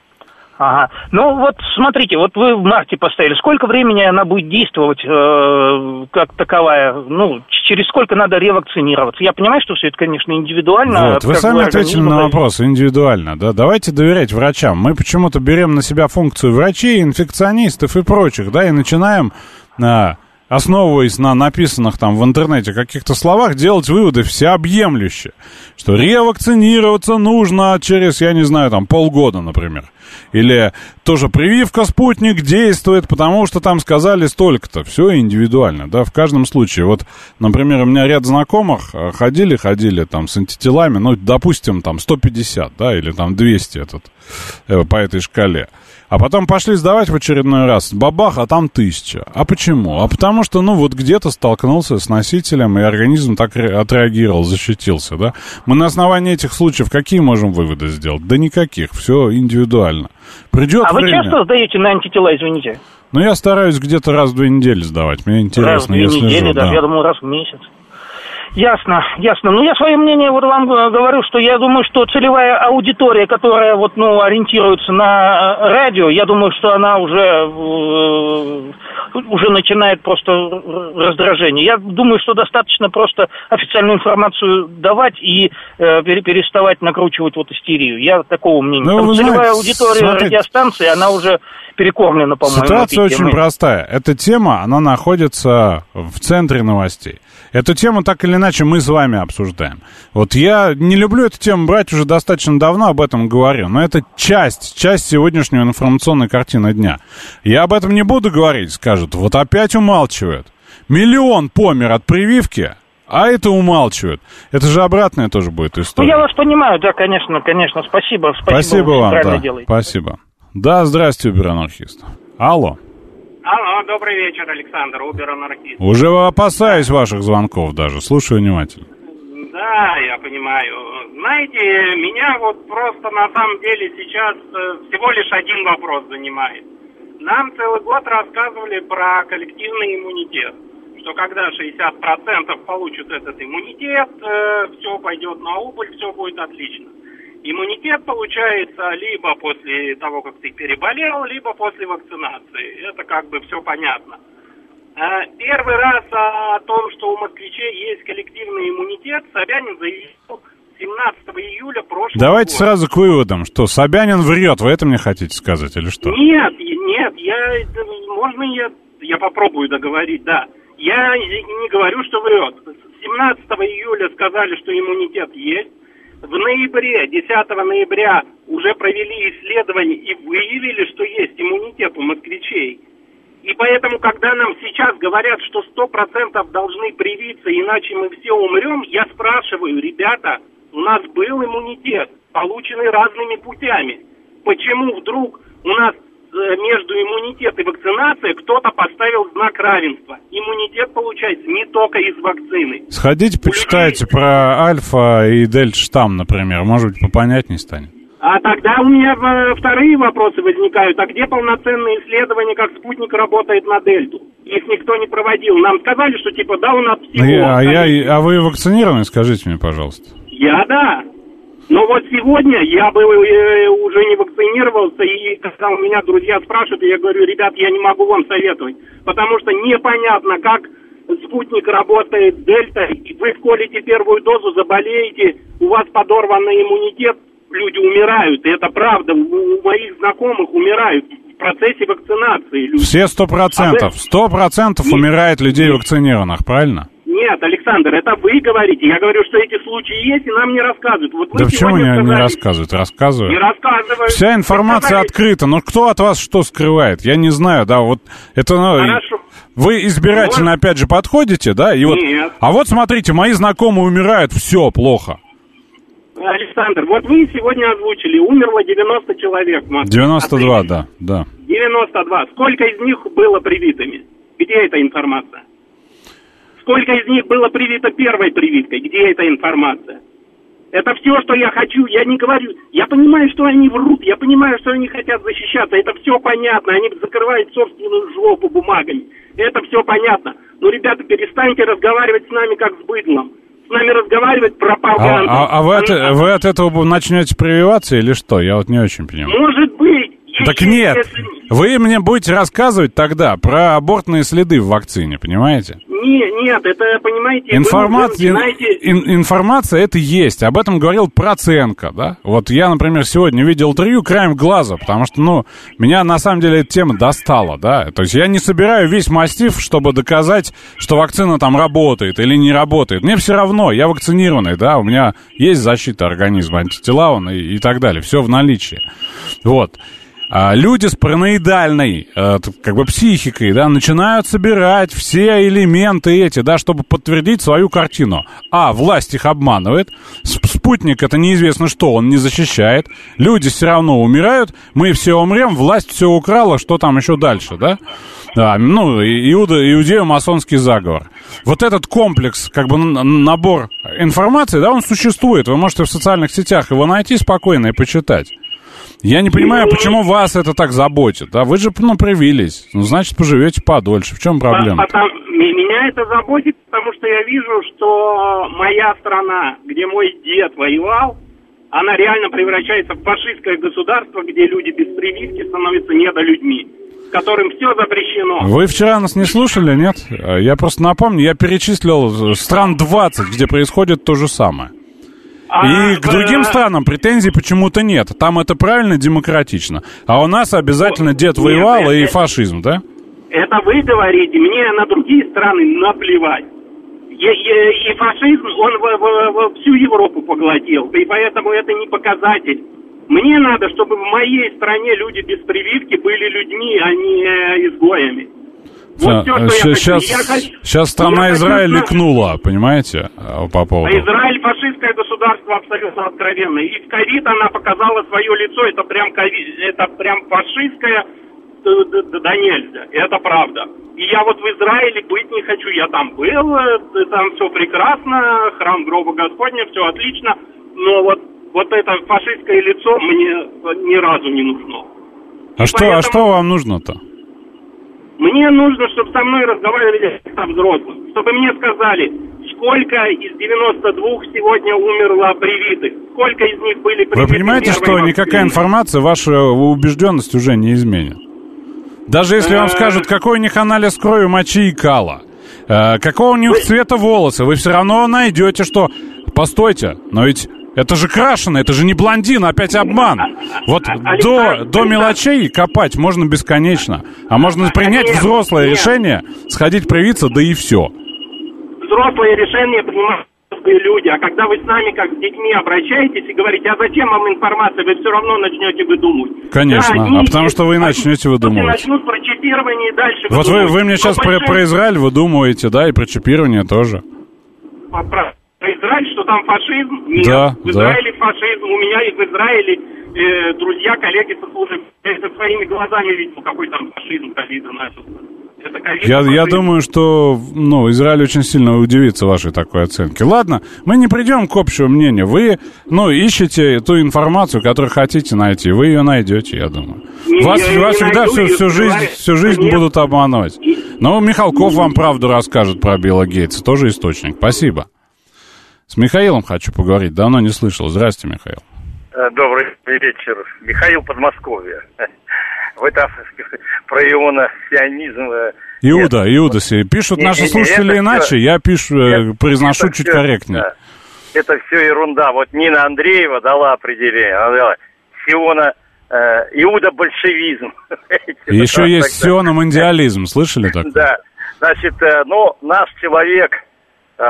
Ага, ну вот смотрите, вот вы в марте поставили, сколько времени она будет действовать э, как таковая, ну, через сколько надо ревакцинироваться? Я понимаю, что все это, конечно, индивидуально. Вот, вы сами ответили на вопрос, индивидуально, да, давайте доверять врачам. Мы почему-то берем на себя функцию врачей, инфекционистов и прочих, да, и начинаем... А, основываясь на написанных там в интернете каких-то словах, делать выводы всеобъемлющие, что ревакцинироваться нужно через, я не знаю, там полгода, например. Или тоже прививка «Спутник» действует, потому что там сказали столько-то. Все индивидуально, да, в каждом случае. Вот, например, у меня ряд знакомых ходили-ходили там с антителами, ну, допустим, там сто пятьдесят, да, или там двести этот, э, по этой шкале. А потом пошли сдавать в очередной раз. Бабах, а там тысяча. А почему? А потому что, ну, вот где-то столкнулся с носителем, и организм так отреагировал, защитился, да? Мы на основании этих случаев какие можем выводы сделать? Да никаких. Все индивидуально. Придет а время... вы часто сдаете на антитела, извините? Ну, я стараюсь где-то раз в две недели сдавать. Мне интересно, раз в две если недели, же, да. да. Я думаю, раз в месяц. Ясно, ясно. Ну, я свое мнение вот вам говорю, что я думаю, что целевая аудитория, которая вот, ну, ориентируется на радио, я думаю, что она уже, уже начинает просто раздражение. Я думаю, что достаточно просто официальную информацию давать и э, переставать накручивать вот истерию. Я такого мнения. Ну, целевая знаете, аудитория смотрите, радиостанции, она уже перекормлена, по-моему. Ситуация очень простая. Эта тема, она находится в центре новостей. Эту тему так или иначе мы с вами обсуждаем. Вот я не люблю эту тему брать, уже достаточно давно об этом говорю, но это часть, часть сегодняшней информационной картины дня. Я об этом не буду говорить, скажут, вот опять умалчивают. Миллион помер от прививки, а это умалчивают. Это же обратная тоже будет история. Ну, я вас понимаю, да, конечно, конечно, спасибо. Спасибо, спасибо вы вам, да, делаете. Спасибо. Да, здрасте, Убер-анархист. Алло. Алло, добрый вечер, Александр, Убер-анархист. Уже опасаюсь ваших звонков даже, слушаю внимательно. Да, я понимаю. Знаете, меня вот просто на самом деле сейчас всего лишь один вопрос занимает. Нам целый год рассказывали про коллективный иммунитет, что когда шестьдесят процентов получат этот иммунитет, все пойдет на убыль, все будет отлично. Иммунитет получается либо после того, как ты переболел, либо после вакцинации. Это как бы все понятно. Первый раз о том, что у москвичей есть коллективный иммунитет, Собянин заявил семнадцатого июля прошлого Давайте года. сразу к выводам, что Собянин врет, вы это мне хотите сказать или что? Нет, нет, я, можно я, я попробую договорить, да. Я не говорю, что врет. семнадцатого июля сказали, что иммунитет есть. В ноябре, десятого ноября уже провели исследования и выявили, что есть иммунитет у москвичей. И поэтому, когда нам сейчас говорят, что сто процентов должны привиться, иначе мы все умрем, я спрашиваю, ребята, у нас был иммунитет, полученный разными путями. Почему вдруг у нас между иммунитет и вакцинацией кто-то поставил знак равенства? Иммунитет получается не только из вакцины. Сходите, почитайте людей... про альфа и дельта-штамм, например, может быть, попонятнее станет. А тогда у меня вторые вопросы возникают. А где полноценные исследования, как спутник работает на дельту? Их никто не проводил. Нам сказали, что типа, да, у нас всего... А, я, а вы вакцинированы, скажите мне, пожалуйста? Я, да. Но вот сегодня я бы э, уже не вакцинировался, и когда у меня друзья спрашивают, я говорю, ребят, я не могу вам советовать, потому что непонятно, как спутник работает, дельта, и вы вколите первую дозу, заболеете, у вас подорванный иммунитет, люди умирают, и это правда, у моих знакомых умирают в процессе вакцинации. Люди. Все сто процентов, сто процентов умирает людей вакцинированных, правильно? Нет, Александр, это вы говорите. Я говорю, что эти случаи есть, и нам не рассказывают. Вот да почему не, сказали... не рассказывают? Рассказывают. Не рассказывают. Вся информация сказали... открыта. Но кто от вас что скрывает? Я не знаю, да, вот это... Хорошо. Вы избирательно, вот. Опять же, подходите, да? И вот... Нет. А вот смотрите, мои знакомые умирают, все, плохо. Александр, вот вы сегодня озвучили, умерло девяносто человек в Москве. девяносто два, да, да. девяносто два. Сколько из них было привитыми? Где эта информация? Сколько из них было привито первой привиткой? Где эта информация? Это все, что я хочу. Я не говорю... Я понимаю, что они врут. Я понимаю, что они хотят защищаться. Это все понятно. Они закрывают собственную жопу бумагами. Это все понятно. Но, ребята, перестаньте разговаривать с нами, как с быдлом. С нами разговаривать пропаганда. А, а, а вы, от, вы от этого начнете прививаться или что? Я вот не очень понимаю. Может быть. Так нет. Если... Вы мне будете рассказывать тогда про абортные следы в вакцине, понимаете? Нет, нет, это, понимаете... Информация, начинаете... ин, информация это есть, об этом говорил Проценко, да? Вот я, например, сегодня видел интервью краем глаза, потому что, ну, меня на самом деле эта тема достала, да? То есть я не собираю весь массив, чтобы доказать, что вакцина там работает или не работает. Мне все равно, я вакцинированный, да, у меня есть защита организма, антитела он и, и так далее, все в наличии. Вот. А люди с параноидальной, э, как бы, психикой, да, начинают собирать все элементы эти, да, чтобы подтвердить свою картину. А, власть их обманывает, спутник это неизвестно что, он не защищает, люди все равно умирают, мы все умрем, власть все украла, что там еще дальше, да? Да, ну, иуда, иудео-масонский заговор. Вот этот комплекс, как бы, набор информации, да, он существует, вы можете в социальных сетях его найти спокойно и почитать. Я не понимаю, почему вас это так заботит. Да? Вы же, ну, привились. Ну, значит, поживете подольше. В чем проблема? Потому, меня это заботит, потому что я вижу, что моя страна, где мой дед воевал, она реально превращается в фашистское государство, где люди без прививки становятся недолюдьми, которым все запрещено. Вы вчера нас не слушали, нет? Я просто напомню, я перечислил стран двадцать, где происходит то же самое. И к другим странам претензий почему-то нет. Там это правильно, демократично. А у нас обязательно дед воевал и фашизм, да? Это вы говорите, мне на другие страны наплевать. И, и, и фашизм, он в, в, в всю Европу поглотил, и поэтому это не показатель. Мне надо, чтобы в моей стране люди без прививки были людьми, а не изгоями. Вот все, что сейчас, я хочу. Сейчас страна я Израиль хочу... икнула, понимаете, по поводу... А Израиль фашистское государство абсолютно откровенно. И в ковид она показала свое лицо, это прям ковид, это прям фашистское, да нельзя, это правда. И я вот в Израиле быть не хочу, я там был, там все прекрасно, храм гроба Господня, все отлично, но вот, вот это фашистское лицо мне ни разу не нужно. А, что, поэтому... а что вам нужно-то? Мне нужно, чтобы со мной разговаривали со взрослым, чтобы мне сказали, сколько из девяноста двух сегодня умерло привитых, сколько из них были привиты. Вы понимаете, что вакцине? Никакая информация вашу убежденность уже не изменит. Даже если вам скажут, какой у них анализ крови, мочи и кала, какого у них цвета волосы, вы все равно найдете, что... Постойте, но ведь... Это же крашено, это же не блондин, опять обман. Вот до, до мелочей копать можно бесконечно. А можно принять взрослое решение, сходить привиться, да и все. Взрослое решение принимают люди. А когда вы с нами, как с детьми, обращаетесь и говорите, а зачем вам информация, вы все равно начнете выдумывать. Конечно, да, они, а потому что вы начнете выдумывать. Начнут про чипирование и дальше вот вы, вы мне сейчас про, про Израиль выдумываете, да, и про чипирование тоже. Про... Израиль, что там фашизм? Нет, да, в Израиле да. фашизм. У меня и в Израиле э, друзья, коллеги со службы, я это своими глазами видел, какой там фашизм ковида начался. Я, я думаю, что ну, Израиль очень сильно удивится вашей такой оценке. Ладно, мы не придем к общему мнению. Вы ну, ищете ту информацию, которую хотите найти. Вы ее найдете, я думаю. Не, вас я, вас я всегда найду, всю, всю жизнь, всю жизнь нет. будут обманывать. Но Михалков вам правду расскажет про Билла Гейтса. Тоже источник. Спасибо. С Михаилом хочу поговорить, давно не слышал. Здрасте, Михаил. Добрый вечер. Михаил, Подмосковье. Вы там про ионосионизм... Иуда, нет. Иуда, пишут не, наши не, не, слушатели иначе, все, я пишу, нет, произношу чуть все, корректнее. Да, это все ерунда. Вот Нина Андреева дала определение. Она дала сиона, э, иуда-большевизм. Еще есть сиономандиализм, слышали такое? Да. Значит, э, ну, наш человек, э,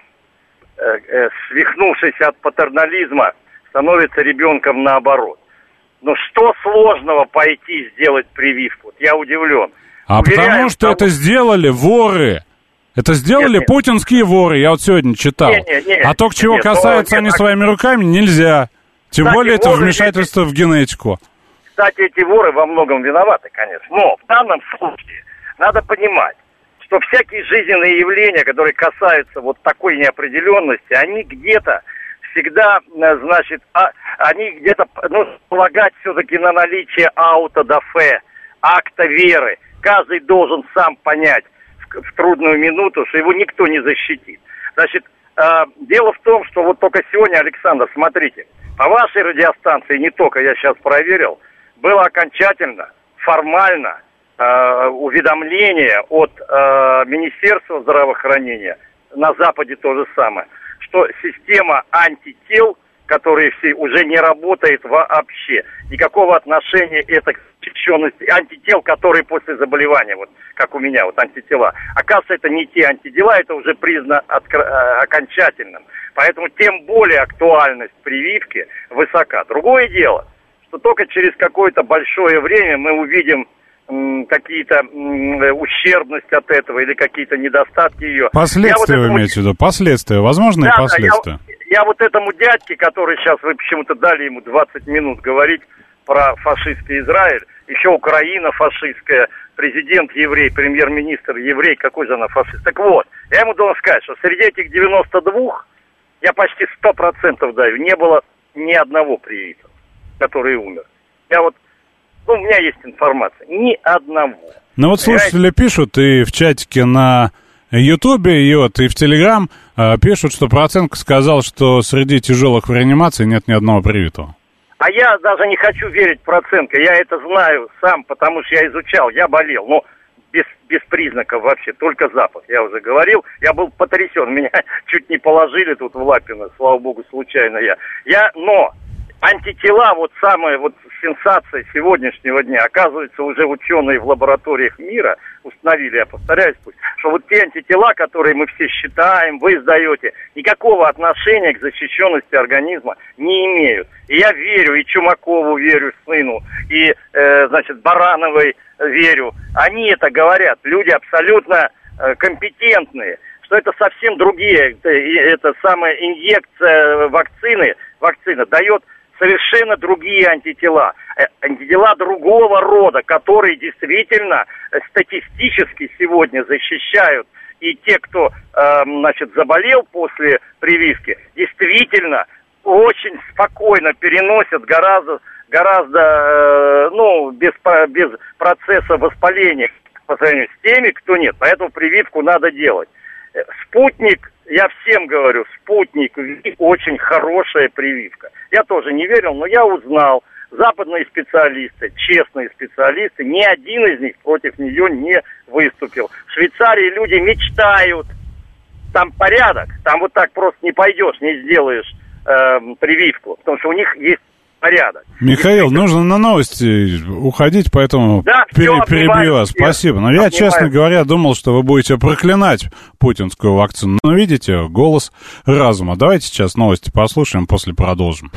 э, свихнувшись от патернализма, становится ребенком наоборот. Но что сложного пойти сделать прививку? Я удивлен. А Уверяю, потому что того... это сделали воры. Это сделали нет, нет. путинские воры, я вот сегодня читал. Нет, нет, нет, а то, к чего нет, касаются они так... своими руками, нельзя. Тем кстати, более это вмешательство эти... в генетику. Кстати, эти воры во многом виноваты, конечно. Но в данном случае надо понимать, что всякие жизненные явления, которые касаются вот такой неопределенности, они где-то всегда, значит, а, они где-то, ну, полагать все-таки на наличие ауто да фе, акта веры. Каждый должен сам понять в, в трудную минуту, что его никто не защитит. Значит, э, дело в том, что вот только сегодня, Александр, смотрите, по вашей радиостанции, не только, я сейчас проверил, было окончательно, формально э, уведомление от э, Министерства здравоохранения, на Западе то же самое, что система антител, которые все уже не работает вообще. Никакого отношения это к защищенности антител, которые после заболевания, вот как у меня, вот антитела. Оказывается, это не те антитела, это уже признано откро- окончательным. Поэтому тем более актуальность прививки высока. Другое дело, что только через какое-то большое время мы увидим м, какие-то м, ущербность от этого или какие-то недостатки ее. Последствия вы имеете в виду? Последствия, возможные да, последствия? Я... Я вот этому дядьке, который сейчас, вы почему-то дали ему двадцать минут говорить про фашистский Израиль, еще Украина фашистская, президент еврей, премьер-министр еврей, какой же она фашист. Так вот, я ему должен сказать, что среди этих девяноста двух, я почти сто процентов даю, не было ни одного привитого, который умер. Я вот, ну, у меня есть информация, ни одного. Ну вот слушатели пишут и в чатике на Ютубе, и вот и в Телеграм э, пишут, что Проценко сказал, что среди тяжелых в реанимации нет ни одного привитого. А я даже не хочу верить Проценко, я это знаю сам, потому что я изучал, я болел, но без, без признаков вообще, только запах, я уже говорил, я был потрясен, меня чуть не положили тут в Лапино, слава богу, случайно я. Я, но антитела, вот самая вот сенсация сегодняшнего дня, оказывается, уже ученые в лабораториях мира установили, я повторяюсь, пусть, что вот те антитела, которые мы все считаем, вы сдаете, никакого отношения к защищенности организма не имеют. И я верю, и Чумакову верю, сыну, и, э, значит, Барановой верю. Они это говорят, люди абсолютно э, компетентные, что это совсем другие, это, это самая инъекция вакцины, вакцина дает совершенно другие антитела. Антитела другого рода, которые действительно статистически сегодня защищают. И те, кто, э, значит, заболел после прививки, действительно очень спокойно переносят гораздо, гораздо э, ну, без, без процесса воспаления по сравнению с теми, кто нет. Поэтому прививку надо делать. Спутник, я всем говорю, спутник очень хорошая прививка. Я тоже не верил, но я узнал. Западные специалисты, честные специалисты, ни один из них против нее не выступил. В Швейцарии люди мечтают. Там порядок, там вот так просто не пойдешь, не сделаешь э, прививку, потому что у них есть порядок. Михаил, нужно на новости уходить, поэтому да, пере, перебью вас. Спасибо. Но я, честно говоря, думал, что вы будете проклинать путинскую вакцину. Но видите, голос разума. Давайте сейчас новости послушаем, после продолжим.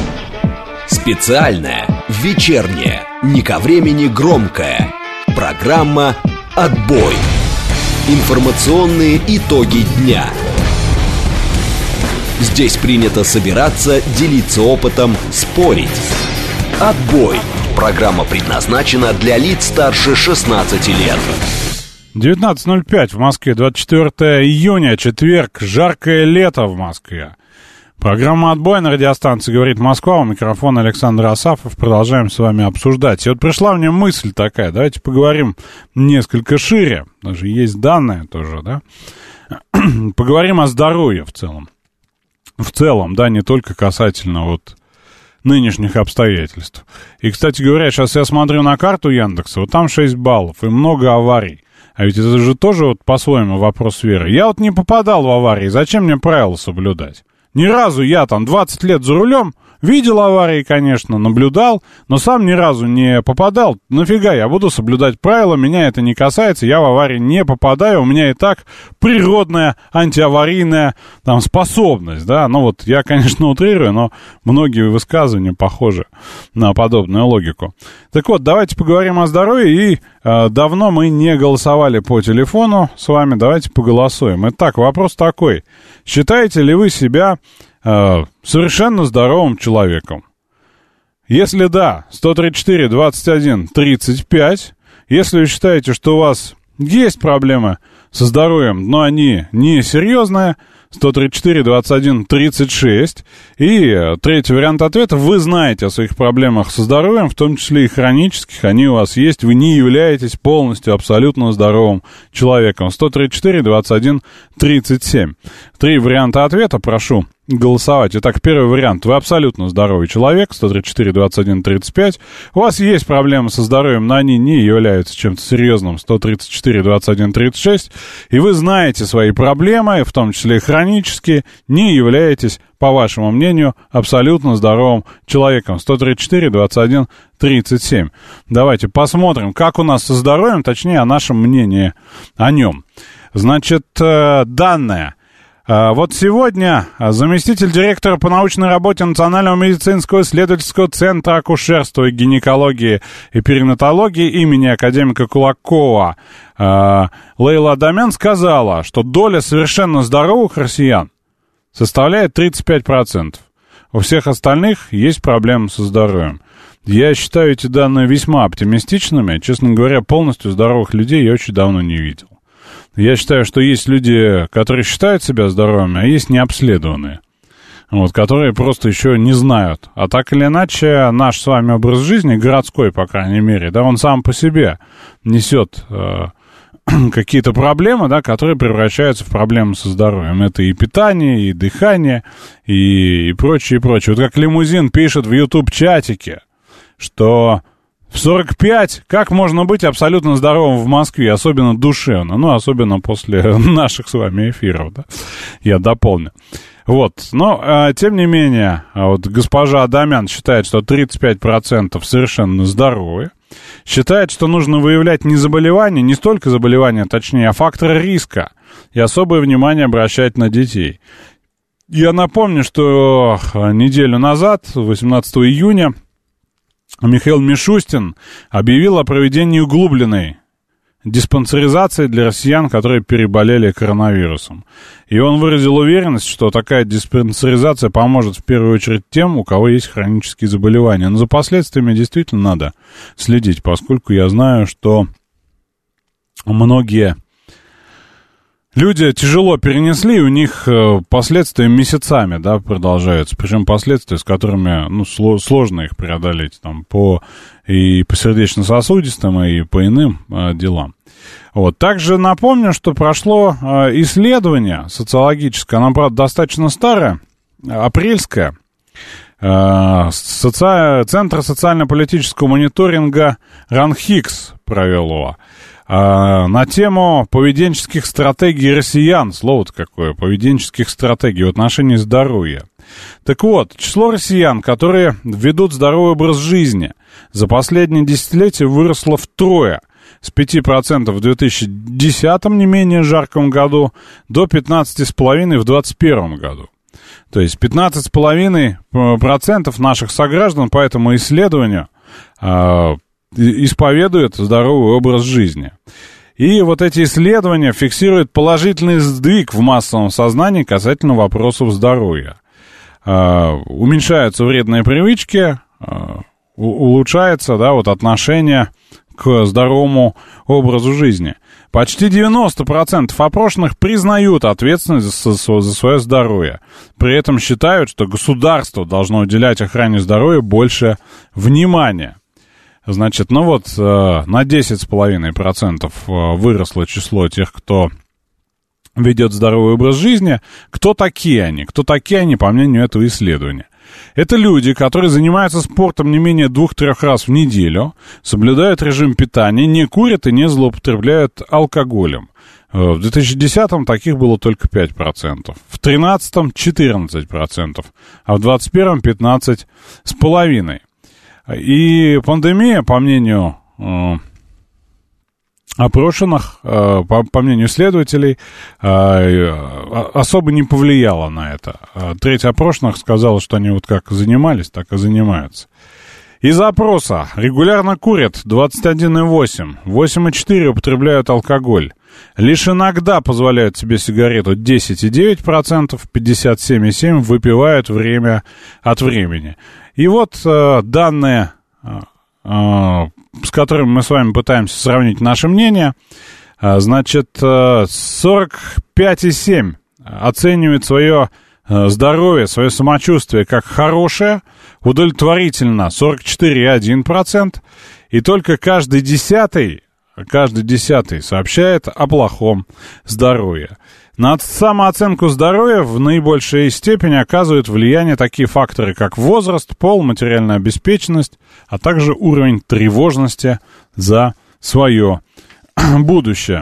Специальная, вечерняя, не ко времени громкая. Программа «Отбой». Информационные итоги дня. Здесь принято собираться, делиться опытом, спорить. «Отбой». Программа предназначена для лиц старше шестнадцати лет. девятнадцать ноль пять в Москве, двадцать четвёртое июня, четверг, жаркое лето в Москве. Программа «Отбой» на радиостанции «Говорит Москва». У микрофона Александр Асафов. Продолжаем с вами обсуждать. И вот пришла мне мысль такая. Давайте поговорим несколько шире. Даже есть данные тоже, да? Поговорим о здоровье в целом. в целом, да, не только касательно вот нынешних обстоятельств. И, кстати говоря, сейчас я смотрю на карту Яндекса, вот там шесть баллов и много аварий. А ведь это же тоже вот по-своему вопрос веры. Я вот не попадал в аварии, зачем мне правила соблюдать? Ни разу я там двадцать лет за рулем, видел аварии, конечно, наблюдал, но сам ни разу не попадал. Нафига я буду соблюдать правила, меня это не касается, я в аварии не попадаю, у меня и так природная антиаварийная там способность, да. Ну вот я, конечно, утрирую, но многие высказывания похожи на подобную логику. Так вот, давайте поговорим о здоровье, и э, давно мы не голосовали по телефону с вами, давайте поголосуем. Итак, вопрос такой: считаете ли вы себя э, совершенно здоровым человеком? Если да, сто тридцать четыре двадцать один тридцать пять. Если вы считаете, что у вас есть проблемы со здоровьем, но они не серьезные, сто тридцать четыре двадцать один тридцать шесть. И третий вариант ответа: вы знаете о своих проблемах со здоровьем, в том числе и хронических, они у вас есть, вы не являетесь полностью абсолютно здоровым человеком. сто тридцать четыре двадцать один тридцать семь. Три варианта ответа, прошу голосовать. Итак, первый вариант: вы абсолютно здоровый человек, сто тридцать четыре двадцать один тридцать пять. У вас есть проблемы со здоровьем, но они не являются чем-то серьезным, сто тридцать четыре двадцать один тридцать шесть. И вы знаете свои проблемы, в том числе и хронические, не являетесь, по вашему мнению, абсолютно здоровым человеком, сто тридцать четыре двадцать один тридцать семь. Давайте посмотрим, как у нас со здоровьем, точнее, о нашем мнении о нем. Значит, данные. Вот сегодня заместитель директора по научной работе Национального медицинского исследовательского центра акушерства и гинекологии и перинатологии имени академика Кулакова Лейла Адамян сказала, что доля совершенно здоровых россиян составляет тридцать пять процентов. У всех остальных есть проблемы со здоровьем. Я считаю эти данные весьма оптимистичными. Честно говоря, полностью здоровых людей я очень давно не видел. Я считаю, что есть люди, которые считают себя здоровыми, а есть необследованные, вот, которые просто еще не знают. А так или иначе, наш с вами образ жизни, городской, по крайней мере, да, он сам по себе несет э, какие-то проблемы, да, которые превращаются в проблемы со здоровьем. Это и питание, и дыхание, и, и прочее, и прочее. Вот как Лимузин пишет в YouTube-чатике, что в сорок пять как можно быть абсолютно здоровым в Москве, особенно душевно, ну, особенно после наших с вами эфиров, да, я дополню. Вот, но, а, тем не менее, вот госпожа Адамян считает, что тридцать пять процентов совершенно здоровые, считает, что нужно выявлять не заболевания, не столько заболевания, точнее, а факторы риска, и особое внимание обращать на детей. Я напомню, что неделю назад, восемнадцатого июня, Михаил Мишустин объявил о проведении углубленной диспансеризации для россиян, которые переболели коронавирусом. И он выразил уверенность, что такая диспансеризация поможет в первую очередь тем, у кого есть хронические заболевания. Но за последствиями действительно надо следить, поскольку я знаю, что многие люди тяжело перенесли, и у них последствия месяцами, да, продолжаются. Причем последствия, с которыми, ну, сложно их преодолеть там, по, и по сердечно-сосудистым, и по иным э, делам. Вот. Также напомню, что прошло э, исследование социологическое, оно, правда, достаточно старое, апрельское, э, соци... Центр социально-политического мониторинга РАНХИКС провел его. На тему поведенческих стратегий россиян, слово-то какое, поведенческих стратегий в отношении здоровья. Так вот, число россиян, которые ведут здоровый образ жизни, за последние десятилетия выросло втрое. С пяти процентов в две тысячи десятом, не менее жарком году, до пятнадцати целых пяти десятых в двадцать первом году. То есть пятнадцать целых пять десятых процента наших сограждан по этому исследованию исповедует здоровый образ жизни. И вот эти исследования фиксируют положительный сдвиг в массовом сознании касательно вопросов здоровья. Э, уменьшаются вредные привычки, э, улучшается, да, вот отношение к здоровому образу жизни. Почти девяносто процентов опрошенных признают ответственность за, за свое здоровье. При этом считают, что государство должно уделять охране здоровья больше внимания. Значит, ну вот э, на десять целых пять десятых процента выросло число тех, кто ведет здоровый образ жизни. Кто такие они? Кто такие они, по мнению этого исследования? Это люди, которые занимаются спортом не менее двух-трех раз в неделю, соблюдают режим питания, не курят и не злоупотребляют алкоголем. В две тысячи десятом таких было только пять процентов, в две тысячи тринадцатом четырнадцать процентов, а в двадцать первом пятнадцать с половиной. И пандемия, по мнению э, опрошенных, э, по, по мнению исследователей, э, особо не повлияла на это. Треть опрошенных сказала, что они вот как занимались, так и занимаются. Из опроса регулярно курят двадцать один и восемь, восемь и четыре употребляют алкоголь. Лишь иногда позволяют себе сигарету десять и девять процентов, пятьдесят семь и семь процентов выпивают время от времени. И вот э, данные, э, э, с которыми мы с вами пытаемся сравнить наше мнение, э, значит, э, сорок пять и семь процентов оценивает свое здоровье, свое самочувствие как хорошее, удовлетворительно сорок четыре и один процент, и только каждый десятый, каждый десятый сообщает о плохом здоровье. На самооценку здоровья в наибольшей степени оказывают влияние такие факторы, как возраст, пол, материальная обеспеченность, а также уровень тревожности за свое будущее.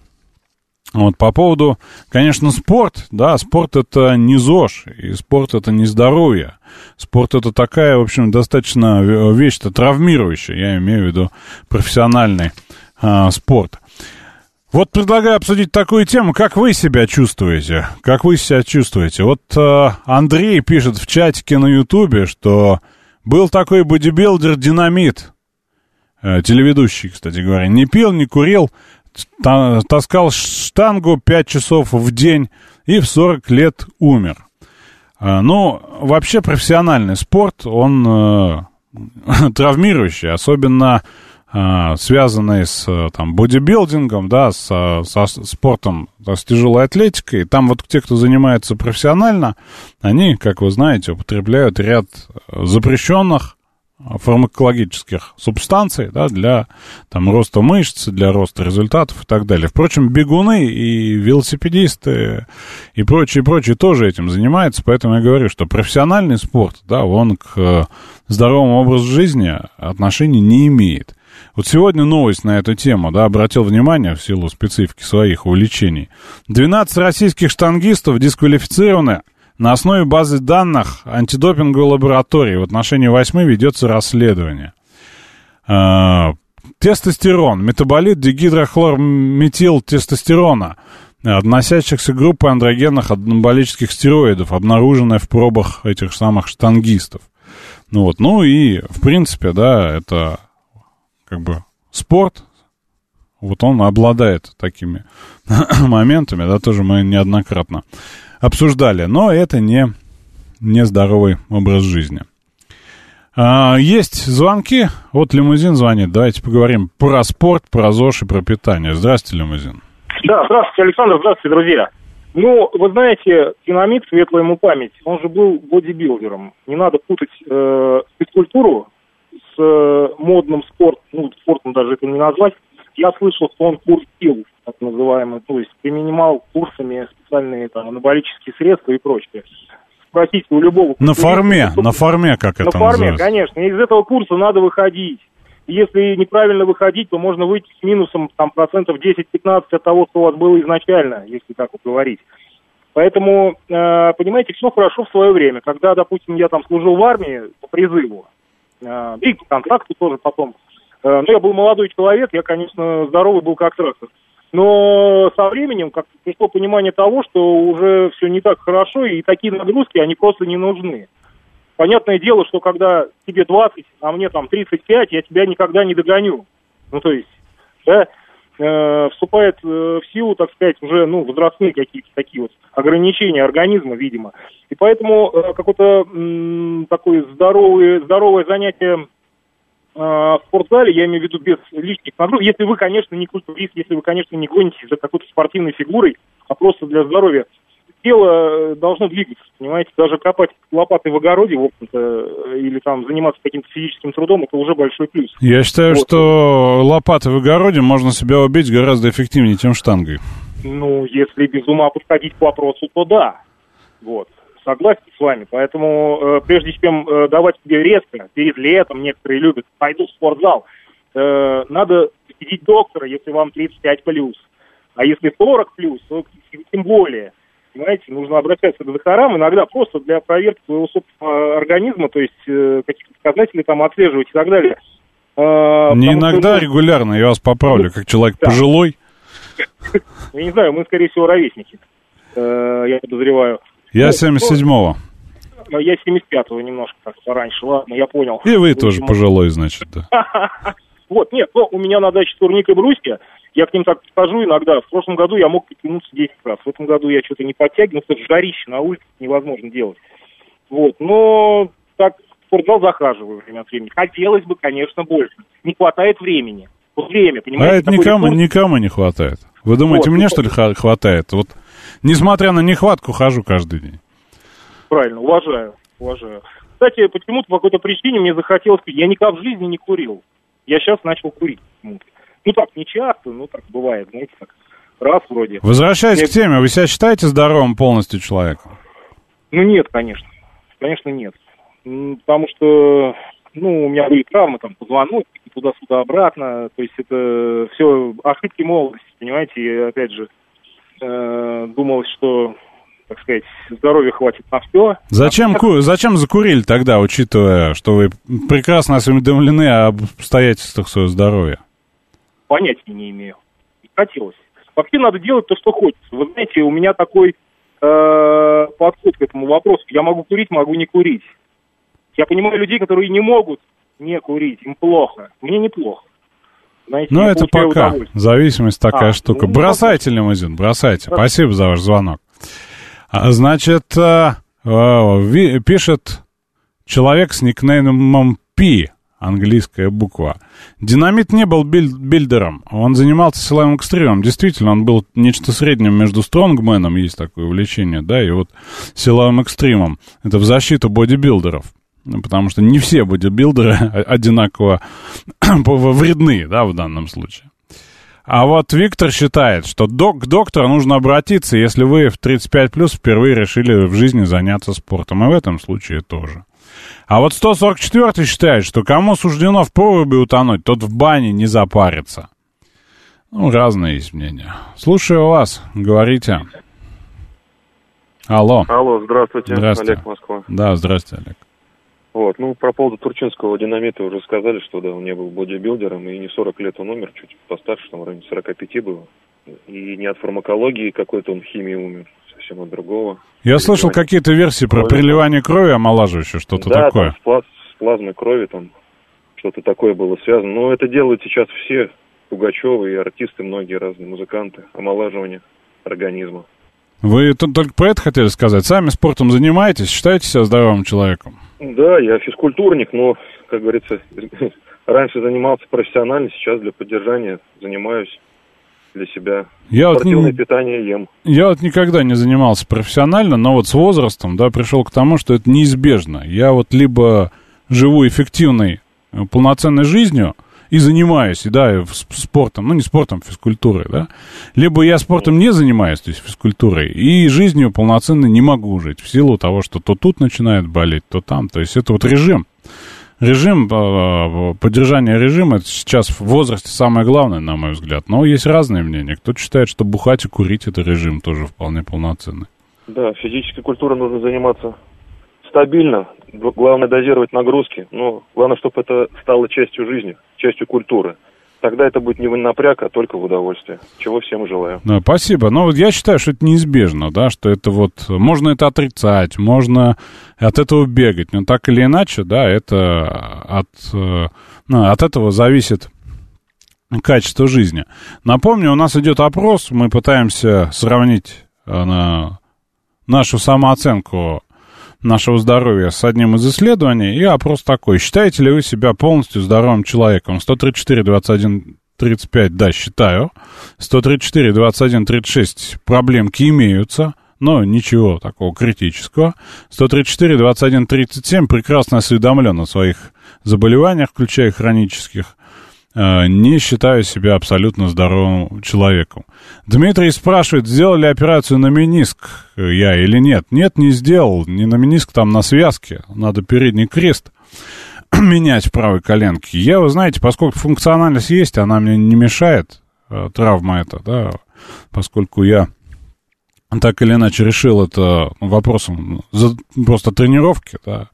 Вот по поводу, конечно, спорт, да, спорт это не ЗОЖ, и спорт это не здоровье. Спорт это такая, в общем, достаточно вещь-то травмирующая, я имею в виду профессиональный а, спорт. Вот предлагаю обсудить такую тему, как вы себя чувствуете, как вы себя чувствуете. Вот а, Андрей пишет в чатике на Ютубе, что был такой бодибилдер Динамит, а, телеведущий, кстати говоря, не пил, не курил, таскал штангу пять часов в день и в сорок лет умер. Ну, вообще профессиональный спорт, он э, травмирующий, особенно э, связанный с там, бодибилдингом, да, с, со спортом, с тяжелой атлетикой. Там вот те, кто занимается профессионально, они, как вы знаете, употребляют ряд запрещенных фармакологических субстанций, да, для там, роста мышц, для роста результатов и так далее. Впрочем, бегуны и велосипедисты и прочие, прочие тоже этим занимаются, поэтому я говорю, что профессиональный спорт, да, он к здоровому образу жизни отношения не имеет. Вот сегодня новость на эту тему, да, обратил внимание в силу специфики своих увлечений. двенадцать российских штангистов дисквалифицированы на основе базы данных антидопинговой лаборатории. В отношении восьми ведется расследование. Э, тестостерон, метаболит дигидрохлорметилтестостерона, относящихся к группе андрогенных анаболических стероидов, обнаруженная в пробах этих самых штангистов. Ну, вот. Ну и, в принципе, да, это как бы спорт. Вот он обладает такими моментами, да, тоже мы неоднократно обсуждали, но это не, не здоровый образ жизни. А, есть звонки, вот Лимузин звонит, давайте поговорим про спорт, про ЗОЖ и про питание. Здравствуйте, Лимузин. Да, здравствуйте, Александр, здравствуйте, друзья. Ну, вы знаете, Динамит, светлая ему память, он же был бодибилдером. Не надо путать э, физкультуру с э, модным спортом, ну, спортом даже это не назвать. Я слышал, что он курсил, так называемый, то есть применял курсами специальные там анаболические средства и прочее. Спросите у любого... На форме, на форме, как это называется. На форме, конечно. Из этого курса надо выходить. Если неправильно выходить, то можно выйти с минусом там, процентов десять-пятнадцать от того, что у вас было изначально, если так вот говорить. Поэтому, э, понимаете, все хорошо в свое время. Когда, допустим, я там служил в армии по призыву, э, и по контракту тоже потом, э, ну, я был молодой человек, я, конечно, здоровый был как трактор. Но со временем как-то пришло понимание того, что уже все не так хорошо, и такие нагрузки, они просто не нужны. Понятное дело, что когда тебе двадцать, а мне там тридцать пять, я тебя никогда не догоню. Ну, то есть, да, э, вступает э, в силу, так сказать, уже, ну, возрастные какие-то такие вот ограничения организма, видимо. И поэтому э, какое-то м, такое здоровое, здоровое занятие э, в спортзале, я имею в виду без лишних нагрузок, если вы, конечно, не культурист, если вы, конечно, не гонитесь за какой-то спортивной фигурой, а просто для здоровья. Тело должно двигаться, понимаете, даже копать лопатой в огороде, в общем-то, или там заниматься каким-то физическим трудом, это уже большой плюс. Я считаю, вот. Что лопатой в огороде можно себя убить гораздо эффективнее, чем штангой. Ну, если без ума подходить к вопросу, то да. Вот. Согласен с вами. Поэтому, э, прежде чем э, давать себе резко, перед летом некоторые любят, пойду в спортзал, э, надо посетить доктора, если вам тридцать пять плюс. А если сорок плюс, то тем более. Понимаете, нужно обращаться к докторам иногда просто для проверки своего собственного организма, то есть э, каких-то показателей там отслеживать и так далее. Э, Не иногда, что... регулярно, я вас поправлю, как человек да. пожилой. Я не знаю, мы, скорее всего, ровесники, э, я подозреваю. Я семьдесят седьмого. Я семьдесят пятого немножко так пораньше, ладно, я понял. И вы тоже пожилой, значит, да. Вот, нет, но у меня на даче турник и брусья, я к ним так подхожу иногда. В прошлом году я мог потянуться десять раз, в этом году я что-то не подтягиваю, ну, что жарище на улице невозможно делать. Вот, но так в спортзал захаживаю время от времени. Хотелось бы, конечно, больше. Не хватает времени. Вот время, понимаете? А это никому, никому не хватает. Вы думаете, вот, мне, что ли, хватает? Вот, несмотря на нехватку, хожу каждый день. Правильно, уважаю, уважаю. Кстати, почему-то по какой-то причине мне захотелось... Я никогда в жизни не курил. Я сейчас начал курить. Ну так, не часто, ну так бывает, знаете, так раз вроде. Возвращаясь я... к теме, вы себя считаете здоровым полностью человеком? Ну нет, конечно. Конечно, нет. Потому что, ну, у меня были травмы, там, позвоночник, туда-сюда, обратно. То есть это все ошибки молодости, понимаете. И опять же, э, думалось, что, так сказать, здоровья хватит на все. Зачем, а... ку... Зачем закурили тогда, учитывая, что вы прекрасно осведомлены об обстоятельствах своего здоровья? Понятия не имею. Хотелось. Вообще надо делать то, что хочется. Вы знаете, у меня такой э, подход к этому вопросу. Я могу курить, могу не курить. Я понимаю людей, которые не могут не курить. Им плохо. Мне неплохо. Знаете, ну, это пока. Зависимость такая а, штука. Ну, бросайте ну, лимузин, бросайте. Брос... Спасибо за ваш звонок. Значит, э, э, пишет человек с никнеймом Пи. Английская буква. Динамит не был биль- билдером, он занимался силовым экстримом. Действительно, он был нечто среднее между стронгменом, есть такое увлечение, да, и вот силовым экстримом. Это в защиту бодибилдеров. Потому что не все бодибилдеры одинаково вредны, да, в данном случае. А вот Виктор считает, что док- к доктору нужно обратиться, если вы в тридцать пять плюс впервые решили в жизни заняться спортом. И в этом случае тоже. А вот сто сорок четвёртый считает, что кому суждено в проруби утонуть, тот в бане не запарится. Ну, разные есть мнения. Слушаю вас, говорите. Алло. Алло, здравствуйте. Здравствуйте. Олег, Москва. Да, здравствуйте, Олег. Вот, ну, про поводу турчинского динамита уже сказали, что, да, он не был бодибилдером, и не сорок лет он умер, чуть постарше, там, в районе сорок пять было. И не от фармакологии какой-то он химии умер, совсем от другого. Я слышал какие-то версии про переливание крови омолаживающее, что-то да, такое. Да, с, плаз, с плазмой крови там что-то такое было связано. Но это делают сейчас все, Пугачевы и артисты, многие разные музыканты, омолаживание организма. Вы тут только про это хотели сказать? Сами спортом занимаетесь, считаете себя здоровым человеком? Да, я физкультурник, но, как говорится, раньше занимался профессионально, сейчас для поддержания занимаюсь для себя. Я Спортивное вот, питание ем. Я вот никогда не занимался профессионально, но вот с возрастом, да, пришел к тому, что это неизбежно. Я вот либо живу эффективной, полноценной жизнью и занимаюсь, и, да, спортом, ну не спортом, физкультурой, да, либо я спортом не занимаюсь, то есть физкультурой, и жизнью полноценно не могу жить в силу того, что то тут начинает болеть, то там, то есть это вот режим. Режим, поддержание режима, это сейчас в возрасте самое главное, на мой взгляд. Но есть разные мнения. Кто-то считает, что бухать и курить — это режим тоже вполне полноценный. Да, физической культурой нужно заниматься стабильно. Главное дозировать нагрузки. Но главное, чтобы это стало частью жизни, частью культуры. Тогда это будет не в напряг, а только в удовольствие. Чего всем желаю. Да, спасибо. Но вот я считаю, что это неизбежно, да, что это вот... Можно это отрицать, можно от этого бегать, но так или иначе, да, это от, ну, от этого зависит качество жизни. Напомню, у нас идет опрос, мы пытаемся сравнить на нашу самооценку нашего здоровья с одним из исследований, и опрос такой: считаете ли вы себя полностью здоровым человеком? сто тридцать четыре двадцать один тридцать пять, да, считаю. сто тридцать четыре двадцать один тридцать шесть, проблемки имеются, но ничего такого критического. сто тридцать четыре двадцать один тридцать семь, прекрасно осведомлен о своих заболеваниях, включая хронических. не считаю себя абсолютно здоровым человеком. Дмитрий спрашивает, сделал ли операцию на мениск я или нет. Нет, не сделал. Не на мениск, там на связке. Надо передний крест менять в правой коленке. Я, вы знаете, поскольку функциональность есть, она мне не мешает, травма эта, да, поскольку я так или иначе решил это вопросом просто тренировки, да.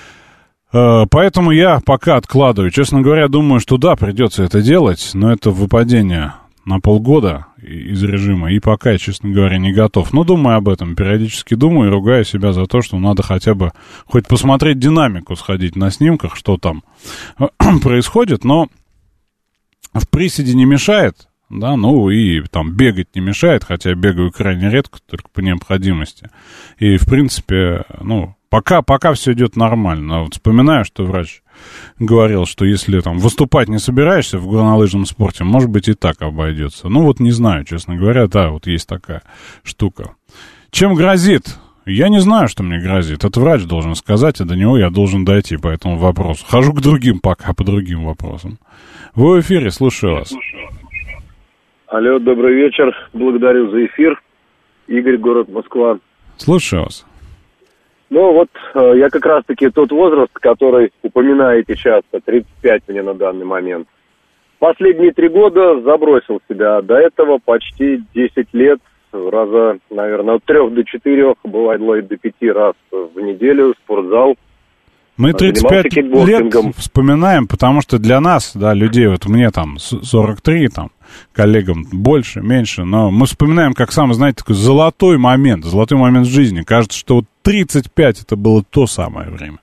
Поэтому я пока откладываю. Честно говоря, думаю, что да, придется это делать, но это выпадение на полгода из режима, и пока я, честно говоря, не готов. Но думаю об этом, периодически думаю и ругаю себя за то, что надо хотя бы хоть посмотреть динамику, сходить на снимках, что там происходит, но в приседе не мешает, да, ну и там бегать не мешает, хотя я бегаю крайне редко, только по необходимости. И, в принципе, ну... Пока, пока все идет нормально. Вот вспоминаю, что врач говорил, что если там выступать не собираешься в горнолыжном спорте, может быть, и так обойдется. Ну вот не знаю, честно говоря, да, вот есть такая штука. Чем грозит? Я не знаю, что мне грозит. Это врач должен сказать, а до него я должен дойти по этому вопросу. Хожу к другим пока, по другим вопросам. Вы в эфире, слушаю вас. Алло, добрый вечер. Благодарю за эфир. Игорь, город Москва. Слушаю вас. Ну вот, э, я как раз-таки тот возраст, который упоминаете часто, тридцать пять мне на данный момент. Последние три года забросил себя, до этого почти десять лет, раза, наверное, от трех до четырех, бывало и до пяти раз в неделю, спортзал. Мы тридцать пять лет вспоминаем, потому что для нас, да, людей, вот мне там сорок три, там, коллегам больше, меньше, но мы вспоминаем, как самый, знаете, такой золотой момент, золотой момент в жизни. Кажется, что вот тридцать пять это было то самое время.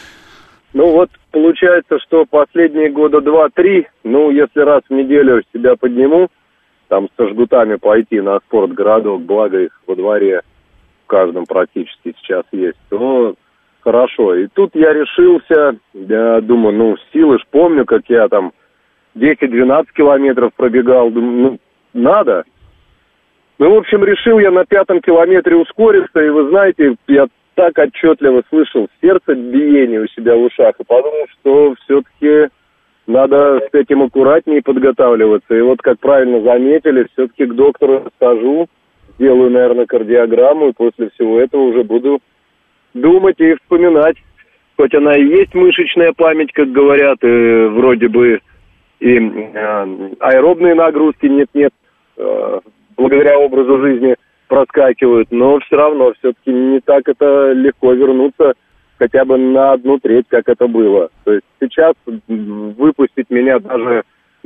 Ну вот, получается, что последние года два-три, ну, если раз в неделю себя подниму, там со жгутами пойти на спортгородок, благо их во дворе в каждом практически сейчас есть, то... Хорошо, и тут я решился, я думаю, ну, силы ж помню, как я там десять-двенадцать километров пробегал, думаю, ну, надо. Ну, в общем, решил я на пятом километре ускориться, и вы знаете, я так отчетливо слышал сердцебиение у себя в ушах, и подумал, что все-таки надо с этим аккуратнее подготавливаться. И вот, как правильно заметили, все-таки к доктору схожу, сделаю, наверное, кардиограмму, и после всего этого уже буду... думать и вспоминать. Хоть она и есть мышечная память, как говорят, и вроде бы и э, аэробные нагрузки нет-нет, э, благодаря образу жизни проскакивают, но все равно все-таки не так это легко вернуться хотя бы на одну треть, как это было. То есть сейчас выпустить меня даже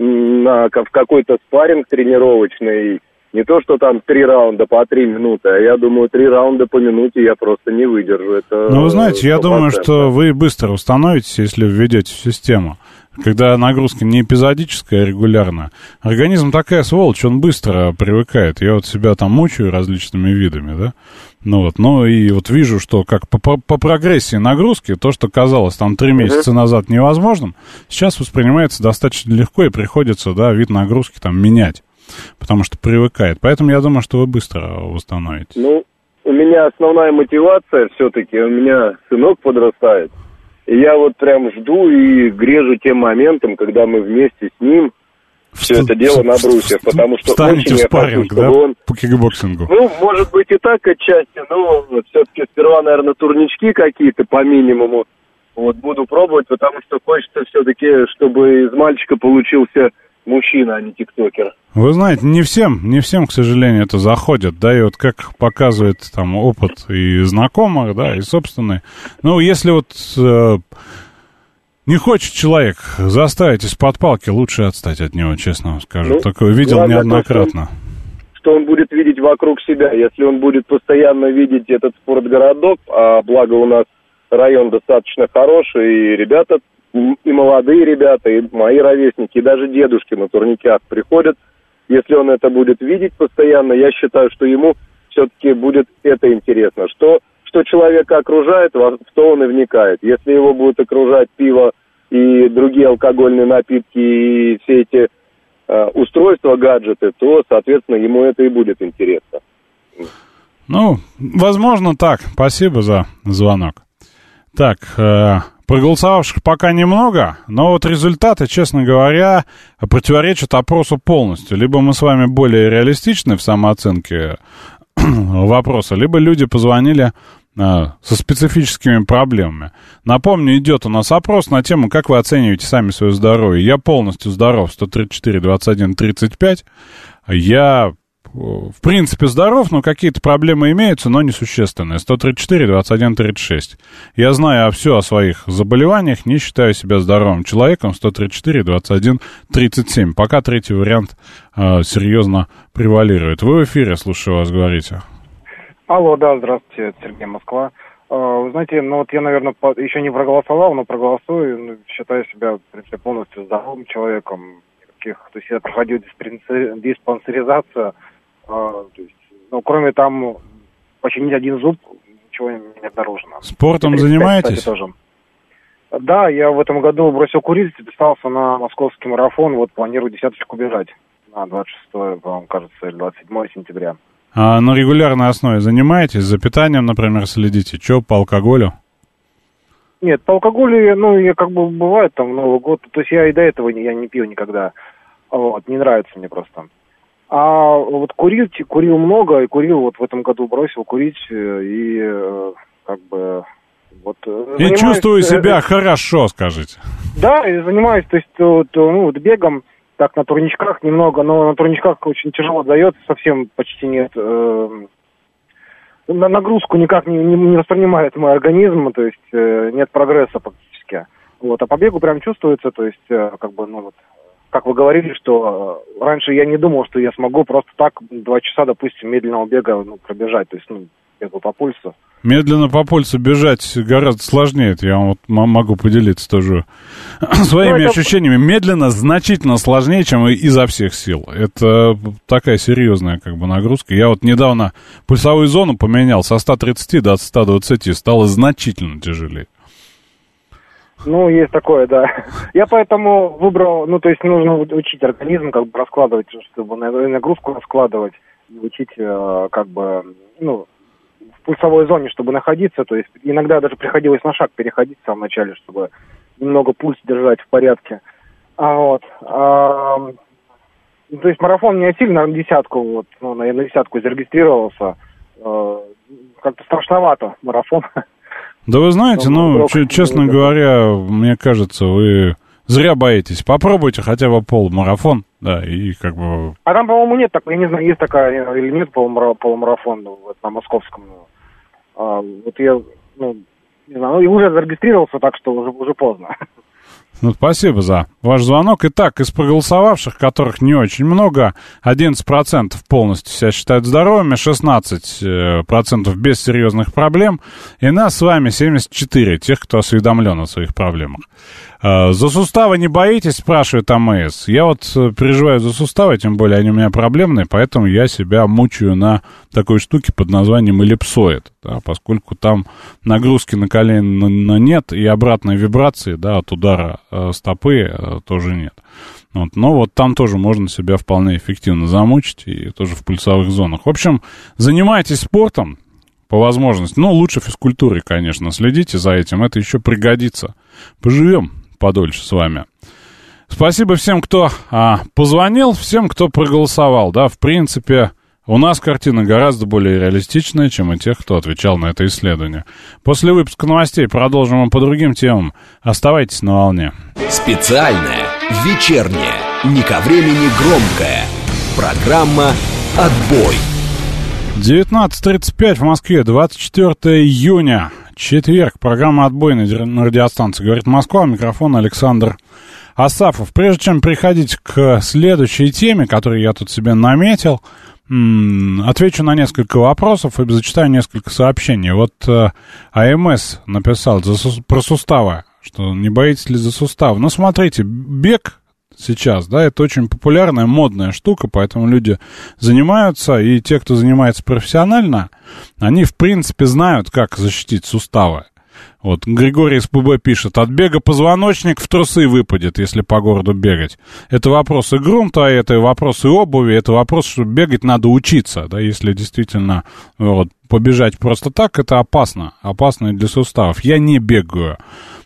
на, в какой-то спарринг тренировочный, не то, что там три раунда по три минуты, а я думаю, три раунда по минуте я просто не выдержу. Это ну, вы знаете, я думаю, что вы быстро установитесь, если введете в систему. Когда нагрузка не эпизодическая, а регулярная. Организм такая сволочь, он быстро привыкает. Я вот себя там мучаю различными видами, да. Ну вот, ну и вот вижу, что как по, по, по прогрессии нагрузки, то, что казалось там три месяца назад невозможным, сейчас воспринимается достаточно легко и приходится, да, вид нагрузки там менять. Потому что привыкает. Поэтому я думаю, что вы быстро восстановите. Ну, у меня основная мотивация все-таки, у меня сынок подрастает. И я вот прям жду и грежу тем моментом, когда мы вместе с ним все это дело на брусьях, потому что очень я хочу, чтобы да? он... По кикбоксингу. Ну, может быть и так отчасти, но все-таки сперва, наверное, турнички какие-то по минимуму вот буду пробовать, потому что хочется все-таки, чтобы из мальчика получился мужчина, а не тиктокер. Вы знаете, не всем, не всем, к сожалению, это заходит, да, и вот как показывает там опыт и знакомых, да, и собственный. Ну, если вот э, не хочет человек заставить из-под палки, лучше отстать от него, честно вам скажу. Ну, такое видел неоднократно. То, что, что он будет видеть вокруг себя, если он будет постоянно видеть этот спортгородок, а благо у нас район достаточно хороший, и ребята, и молодые ребята, и мои ровесники, и даже дедушки на турниках приходят. Если он это будет видеть постоянно, я считаю, что ему все-таки будет это интересно. Что, что человека окружает, в то он и вникает. Если его будет окружать пиво и другие алкогольные напитки, и все эти э, устройства, гаджеты, то, соответственно, ему это и будет интересно. Ну, возможно, так. Спасибо за звонок. Так, э, Проголосовавших пока немного, но вот результаты, честно говоря, противоречат опросу полностью. Либо мы с вами более реалистичны в самооценке вопроса, либо люди позвонили а, со специфическими проблемами. Напомню, идет у нас опрос на тему, как вы оцениваете сами свое здоровье. Я полностью здоров, сто тридцать четыре двадцать один тридцать пять. Я... в принципе, здоров, но какие-то проблемы имеются, но несущественные. сто тридцать четыре двадцать один тридцать шесть. Я знаю все о своих заболеваниях, не считаю себя здоровым человеком. сто тридцать четыре двадцать один тридцать семь. Пока третий вариант э, серьезно превалирует. Вы в эфире, слушаю вас, говорите. Алло, да, здравствуйте, Сергей, Москва. Uh, вы знаете, ну вот я, наверное, по... еще не проголосовал, но проголосую. Ну, считаю себя, в принципе, полностью здоровым человеком. Никаких... То есть я проходил диспансери... диспансеризацию. Uh, то есть, ну, кроме там починить один зуб, ничего не обнаружено. Спортом тридцать пять, занимаетесь? Кстати, тоже. Да, я в этом году бросил курить, записался на московский марафон, вот планирую десяточку бежать на двадцать шестое, по-моему, кажется, или двадцать седьмое сентября. А на регулярной основе занимаетесь? За питанием, например, следите? Че, по алкоголю? Нет, по алкоголю, ну, я как бы бывает там в Новый год, то есть я и до этого я не пил никогда, вот, не нравится мне просто. А вот курить, курил много, и курил вот в этом году бросил курить, и как бы вот... И чувствую себя хорошо, скажите. Да, и занимаюсь, то есть, вот, ну, вот бегом, так, на турничках немного, но на турничках очень тяжело дается, совсем почти нет... Э, на нагрузку никак не, не, не воспринимает мой организм, то есть э, нет прогресса практически. Вот, а по бегу прям чувствуется, то есть, э, как бы, ну вот... Как вы говорили, что раньше я не думал, что я смогу просто так два часа, допустим, медленного бега ну, пробежать, то есть ну, бегу по пульсу. Медленно по пульсу бежать гораздо сложнее, это я вам вот могу поделиться тоже своими ну, ощущениями. Это... Медленно значительно сложнее, чем изо всех сил. Это такая серьезная как бы нагрузка. Я вот недавно пульсовую зону поменял со ста тридцати до ста двадцати, стало значительно тяжелее. Ну, есть такое, да. Я поэтому выбрал, ну, то есть нужно учить организм, как бы раскладывать, чтобы нагрузку раскладывать, учить, как бы, ну, в пульсовой зоне, чтобы находиться, то есть иногда даже приходилось на шаг переходить в самом начале, чтобы немного пульс держать в порядке. А вот, а, то есть марафон не сильно на десятку, вот, ну, на, на десятку зарегистрировался, а, как-то страшновато марафон. Да вы знаете, ну, ч- честно говоря, мне кажется, вы зря боитесь. Попробуйте хотя бы полумарафон, да, и как бы... А там, по-моему, нет такой, я не знаю, есть такая или нет полумарафон вот, на московском. А, вот я, ну, не знаю, ну, уже зарегистрировался, так что уже, уже поздно. Ну, спасибо за ваш звонок. Итак, из проголосовавших, которых не очень много, одиннадцать процентов полностью себя считают здоровыми, шестнадцать процентов без серьезных проблем, и нас с вами семьдесят четыре, тех, кто осведомлен о своих проблемах. За суставы не боитесь, спрашивает АМС. Я вот переживаю за суставы, тем более они у меня проблемные, поэтому я себя мучаю на такой штуке под названием эллипсоид, да, поскольку там нагрузки на колено нет и обратной вибрации, да, от удара э, стопы э, тоже нет. Вот, но вот там тоже можно себя вполне эффективно замучить, и тоже в пульсовых зонах. В общем, занимайтесь спортом по возможности. Ну, лучше физкультурой, конечно, следите за этим, это еще пригодится. Поживем подольше с вами. Спасибо всем, кто а, позвонил, всем, кто проголосовал. Да, в принципе, у нас картина гораздо более реалистичная, чем у тех, кто отвечал на это исследование. После выпуска новостей продолжим по другим темам. Оставайтесь на волне. Специальная, вечерняя, не ко времени громкая. Программа «Отбой». девятнадцать тридцать пять в Москве, двадцать четвёртое июня. Четверг. Программа «Отбой» на радиостанции «Говорит Москва». Микрофон Александр Асафов. Прежде чем переходить к следующей теме, которую я тут себе наметил, отвечу на несколько вопросов и зачитаю несколько сообщений. Вот АМС написал за, про суставы, что не боитесь ли за суставы. Ну, смотрите, бег сейчас, да, это очень популярная, модная штука, поэтому люди занимаются, и те, кто занимается профессионально, они, в принципе, знают, как защитить суставы. Вот Григорий из ПБ пишет: от бега позвоночник в трусы выпадет, если по городу бегать. Это вопрос и грунта, это вопрос и обуви, это вопрос, что бегать надо учиться, да, если действительно вот, побежать просто так, это опасно, опасно и для суставов. Я не бегаю.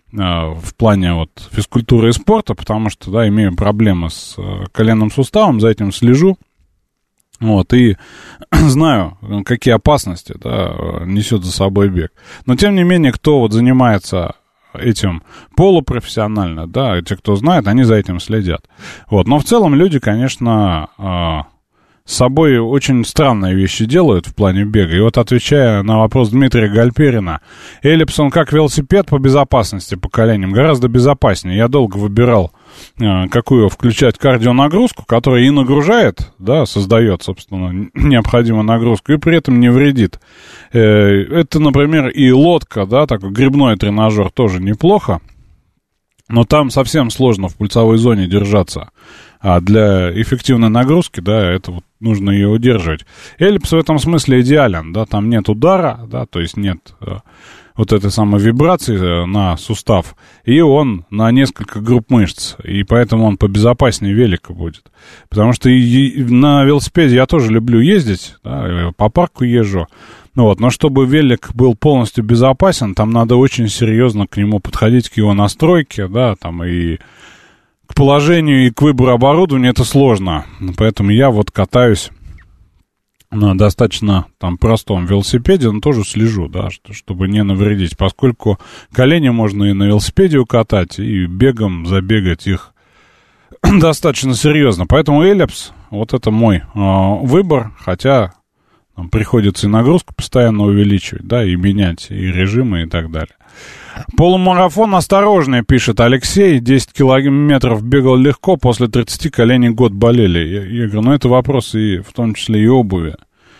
в плане вот физкультуры и спорта, потому что, да, имею проблемы с коленным суставом, за этим слежу. Вот, и знаю, какие опасности, да, несет за собой бег. Но, тем не менее, кто вот занимается этим полупрофессионально, да, те, кто знает, они за этим следят. Вот, но в целом люди, конечно, с собой очень странные вещи делают в плане бега. И вот, отвечая на вопрос Дмитрия Гальперина, эллипс, он как велосипед по безопасности, по коленям, гораздо безопаснее. Я долго выбирал, какую включать кардионагрузку, которая и нагружает, да, создает, собственно, необходимую нагрузку, и при этом не вредит. Это, например, и лодка, да, такой грибной тренажер тоже неплохо, но там совсем сложно в пульсовой зоне держаться. А для эффективной нагрузки, да, это вот нужно ее удерживать. Эллипс в этом смысле идеален, да, там нет удара, да, то есть нет э, вот этой самой вибрации на сустав, и он на несколько групп мышц, и поэтому он побезопаснее велика будет. Потому что и, и на велосипеде я тоже люблю ездить, да, по парку езжу, ну вот, но чтобы велик был полностью безопасен, там надо очень серьезно к нему подходить, к его настройке, да, там и к положению и к выбору оборудования это сложно. Поэтому я вот катаюсь на достаточно там простом велосипеде, но тоже слежу, да, чтобы не навредить, поскольку колени можно и на велосипеде укатать, и бегом забегать их достаточно серьезно. Поэтому эллипс, вот это мой э, выбор, хотя там приходится и нагрузку постоянно увеличивать, да, и менять и режимы и так далее. Полумарафон осторожнее, пишет Алексей. десять километров бегал легко, после тридцати колени год болели. Я, я говорю, ну это вопрос и в том числе и обуви.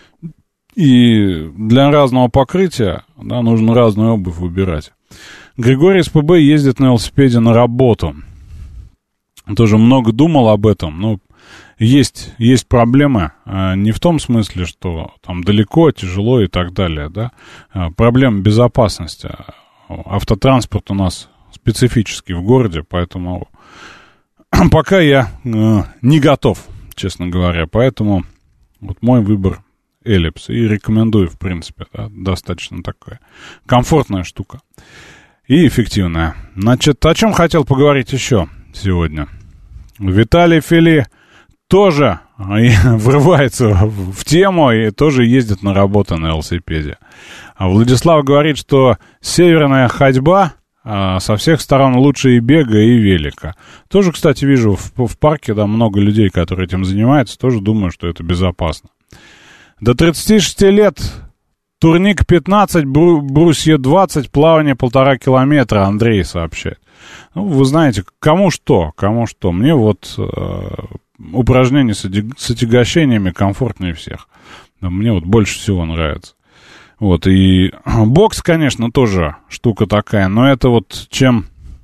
И для разного покрытия, да, нужно разную обувь выбирать. Григорий из ПБ ездит на велосипеде на работу. Тоже много думал об этом, но есть, есть проблемы, не в том смысле, что там далеко, тяжело и так далее, да. Проблема безопасности. Автотранспорт у нас специфический в городе, поэтому пока я э, не готов, честно говоря. Поэтому вот мой выбор эллипс. И рекомендую, в принципе, да, достаточно такая комфортная штука и эффективная. Значит, о чем хотел поговорить еще сегодня? Виталий Фили тоже врывается в тему и тоже ездит на работу на велосипеде. А Владислав говорит, что северная ходьба а, со всех сторон лучше и бега, и велика. Тоже, кстати, вижу в, в парке, да, много людей, которые этим занимаются, тоже думаю, что это безопасно. До тридцати шести лет турник пятнадцать, бру, брусье двадцать, плавание полтора километра, Андрей сообщает. Ну, вы знаете, кому что, кому что. Мне вот э, упражнения с, с отягощениями комфортнее всех. Да, мне вот больше всего нравится. Вот, и бокс, конечно, тоже штука такая, но это вот чем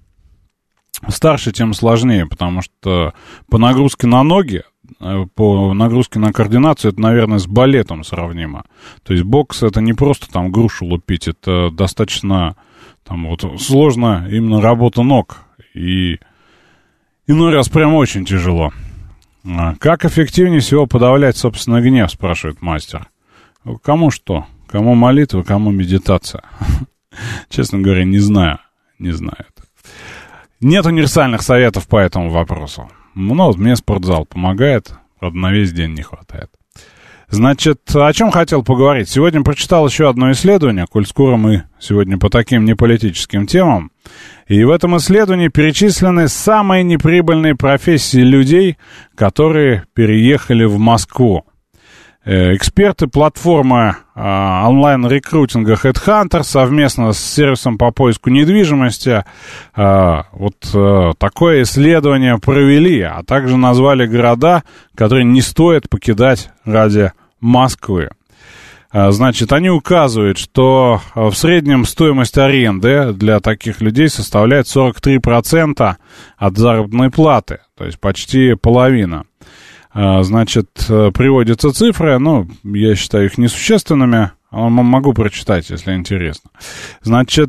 старше, тем сложнее, потому что по нагрузке на ноги, по нагрузке на координацию, это, наверное, с балетом сравнимо. То есть бокс — это не просто там грушу лупить, это достаточно там вот сложно именно работа ног, и иной раз прям очень тяжело. Как эффективнее всего подавлять собственный гнев, спрашивает мастер. Кому что? Кому молитва, кому медитация? Честно говоря, не знаю. Не знаю. Нет универсальных советов по этому вопросу. Ну, вот мне спортзал помогает, правда, на весь день не хватает. Значит, о чем хотел поговорить? Сегодня прочитал еще одно исследование, коль скоро мы сегодня по таким неполитическим темам. И в этом исследовании перечислены самые неприбыльные профессии людей, которые переехали в Москву. Эксперты платформы а, онлайн-рекрутинга HeadHunter совместно с сервисом по поиску недвижимости а, вот а, такое исследование провели, а также назвали города, которые не стоит покидать ради Москвы. А, значит, они указывают, что в среднем стоимость аренды для таких людей составляет сорок три процента от заработной платы, то есть почти половина. Значит, приводятся цифры, ну, я считаю их несущественными, могу прочитать, если интересно. Значит,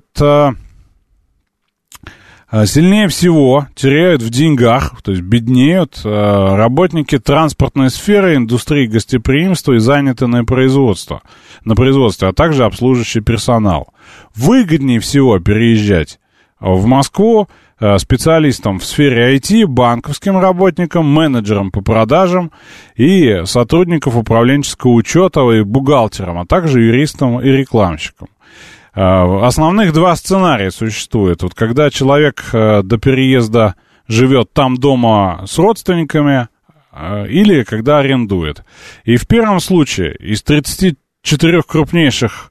сильнее всего теряют в деньгах, то есть беднеют работники транспортной сферы, индустрии гостеприимства и занятые на производство, на производстве, а также обслуживающий персонал. Выгоднее всего переезжать в Москву специалистом в сфере ай ти, банковским работником, менеджером по продажам и сотрудником управленческого учета и бухгалтером, а также юристом и рекламщиком. Основных два сценария существует. Вот когда человек до переезда живет там дома с родственниками или когда арендует. И в первом случае из тридцати четырёх крупнейших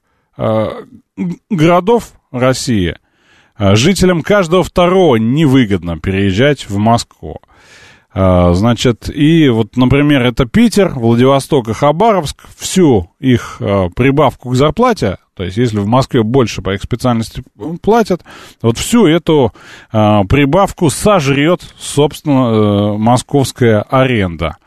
городов России жителям каждого второго невыгодно переезжать в Москву. Значит, и вот, например, это Питер, Владивосток и Хабаровск, всю их прибавку к зарплате, то есть если в Москве больше по их специальности платят, вот всю эту прибавку сожрет, собственно, московская аренда.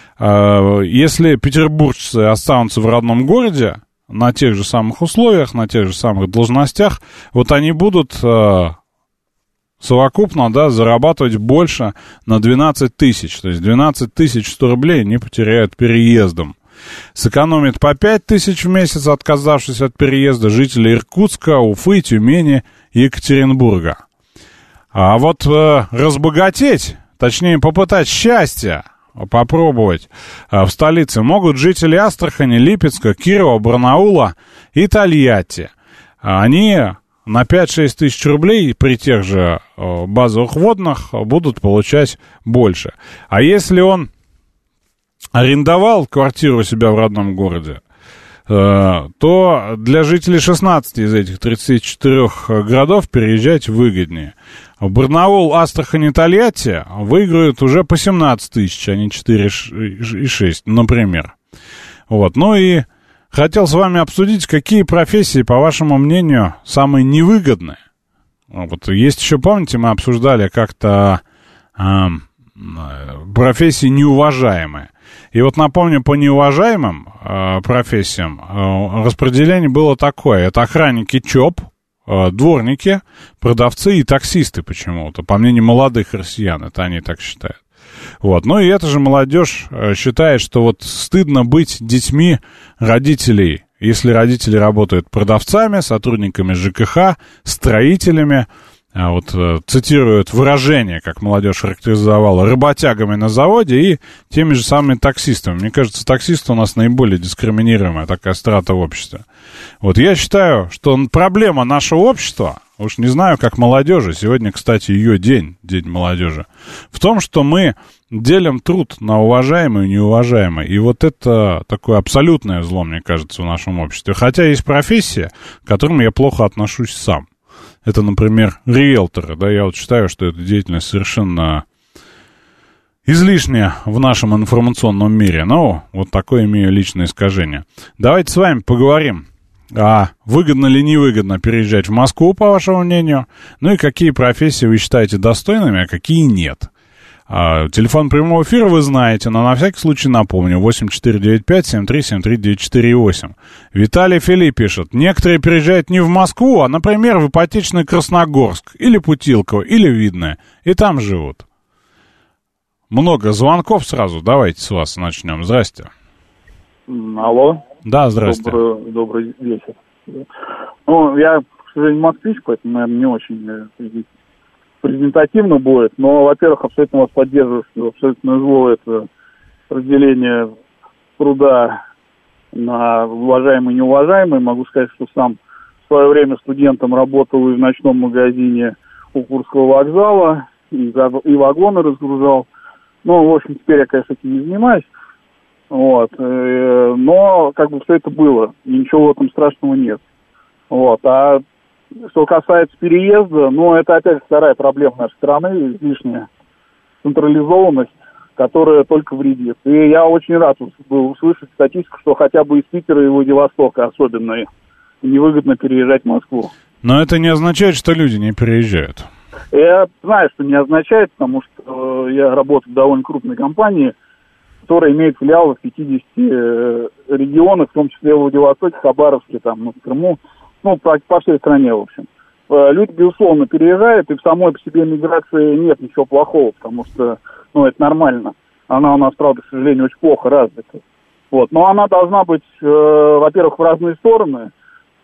Если петербуржцы останутся в родном городе, на тех же самых условиях, на тех же самых должностях, вот они будут э, совокупно, да, зарабатывать больше на двенадцать тысяч. То есть двенадцать тысяч сто рублей не потеряют переездом. Сэкономит по пять тысяч в месяц, отказавшись от переезда, жители Иркутска, Уфы, Тюмени, Екатеринбурга. А вот э, разбогатеть, точнее попытать счастье, попробовать в столице могут жители Астрахани, Липецка, Кирова, Барнаула и Тольятти. Они на пять-шесть тысяч рублей при тех же базовых вводных будут получать больше. А если он арендовал квартиру у себя в родном городе, то для жителей шестнадцати из этих тридцати четырёх городов переезжать выгоднее. В Барнаул, Астрахань и Тольятти выиграют уже по семнадцать тысяч, а не четыре и шесть, например. Вот. Ну и хотел с вами обсудить, какие профессии, по вашему мнению, самые невыгодные. Вот. Есть еще, помните, мы обсуждали как-то э, профессии неуважаемые. И вот напомню, по неуважаемым э, профессиям э, распределение было такое. Это охранники ЧОП, э, дворники, продавцы и таксисты почему-то. По мнению молодых россиян, это они так считают. Вот. Ну и эта же молодежь э, считает, что вот стыдно быть детьми родителей, если родители работают продавцами, сотрудниками ЖКХ, строителями. Вот цитируют выражение, как молодежь характеризовала, работягами на заводе и теми же самыми таксистами. Мне кажется, таксисты у нас наиболее дискриминируемая такая страта в обществе. Вот я считаю, что проблема нашего общества, уж не знаю, как молодежи, сегодня, кстати, ее день, день молодежи, в том, что мы делим труд на уважаемый и неуважаемый. И вот это такое абсолютное зло, мне кажется, в нашем обществе. Хотя есть профессии, к которым я плохо отношусь сам. Это, например, риэлторы, да, я вот считаю, что эта деятельность совершенно излишняя в нашем информационном мире, но вот такое имею личное искажение. Давайте с вами поговорим, а выгодно ли невыгодно переезжать в Москву, по вашему мнению, ну и какие профессии вы считаете достойными, а какие нет. А, телефон прямого эфира вы знаете, но на всякий случай напомню, восемь четыре девять пять семь три семь три девять четыре восемь. Виталий Филипп пишет, некоторые переезжают не в Москву, а, например, в ипотечный Красногорск, или Путилково, или Видное, и там живут. Много звонков сразу, давайте с вас начнем. Здрасте. Алло. Да, здрасте. Добрый, добрый вечер. Ну, я, к сожалению, москвич, поэтому, наверное, не очень презентативно будет, но, во-первых, абсолютно вас поддерживаю, что абсолютно зло это разделение труда на уважаемый и неуважаемый. Могу сказать, что сам в свое время студентом работал и в ночном магазине у Курского вокзала, и, и вагоны разгружал. Ну, в общем, теперь я, конечно, этим не занимаюсь. Вот. Но, как бы, все это было. Ничего в этом страшного нет. Вот. А что касается переезда, ну, это опять вторая проблема нашей страны, излишняя централизованность, которая только вредит. И я очень рад был услышать статистику, что хотя бы из Питера и Владивостока особенно невыгодно переезжать в Москву. Но это не означает, что люди не переезжают. Я знаю, что не означает, потому что я работаю в довольно крупной компании, которая имеет филиалы в пятидесяти регионах, в том числе в Владивостоке, Хабаровске, там, ну, в Крыму. Ну, по, по всей стране, в общем. Люди, безусловно, переезжают, и в самой по себе миграции нет ничего плохого, потому что, ну, это нормально. Она у нас, правда, к сожалению, очень плохо развита. Вот. Но она должна быть, э, во-первых, в разные стороны,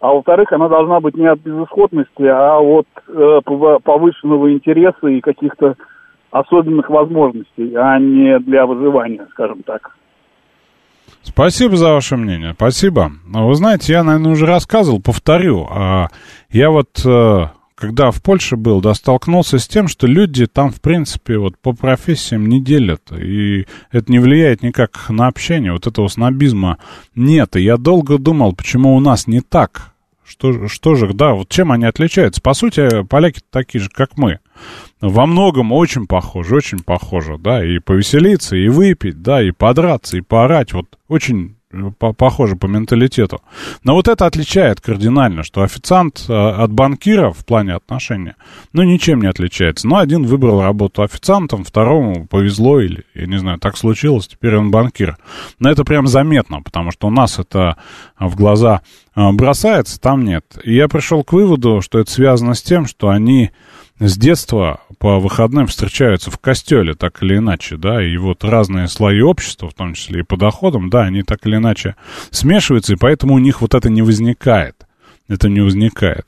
а во-вторых, она должна быть не от безысходности, а от э, повышенного интереса и каких-то особенных возможностей, а не для выживания, скажем так. Спасибо за ваше мнение, спасибо. Вы знаете, я, наверное, уже рассказывал, повторю. Я вот, когда в Польше был, да, столкнулся с тем, что люди там, в принципе, вот по профессиям не делят, и это не влияет никак на общение, вот этого снобизма нет. И я долго думал, почему у нас не так. Что, что же, да, вот чем они отличаются? По сути, поляки такие же, как мы. Во многом очень похожи, очень похожи, да, и повеселиться, и выпить, да, и подраться, и поорать, вот очень по- похоже по менталитету. Но вот это отличает кардинально, что официант от банкира в плане отношения, ну, ничем не отличается. Но один выбрал работу официантом, второму повезло, или, я не знаю, так случилось, теперь он банкир. Но это прям заметно, потому что у нас это в глаза бросается, там нет. И я пришел к выводу, что это связано с тем, что они с детства по выходным встречаются в костеле, так или иначе, да, и вот разные слои общества, в том числе и по доходам, да, они так или иначе смешиваются, и поэтому у них вот это не возникает, это не возникает.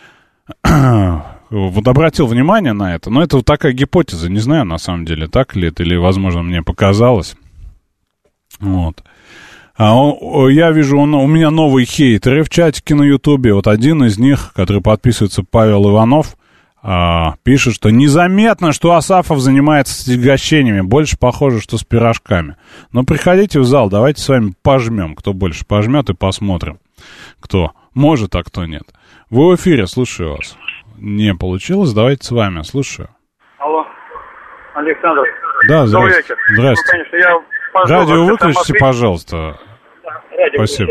Вот обратил внимание на это, но это вот такая гипотеза, не знаю, на самом деле, так ли это, или, возможно, мне показалось, вот. А он, я вижу, он, у меня новые хейтеры в чатике на Ютубе, вот один из них, который подписывается, Павел Иванов, А, пишет, что незаметно, что Асафов занимается с угощениями. Больше похоже, что с пирожками. Но приходите в зал, давайте с вами пожмем. Кто больше пожмет, и посмотрим, кто может, а кто нет. Вы в эфире, слушаю вас. Не получилось, давайте с вами, слушаю. Алло, Александр. Да, здравствуйте. Здравствуйте. Ну, конечно, я пошел, радио выключите, пожалуйста. Радио Спасибо.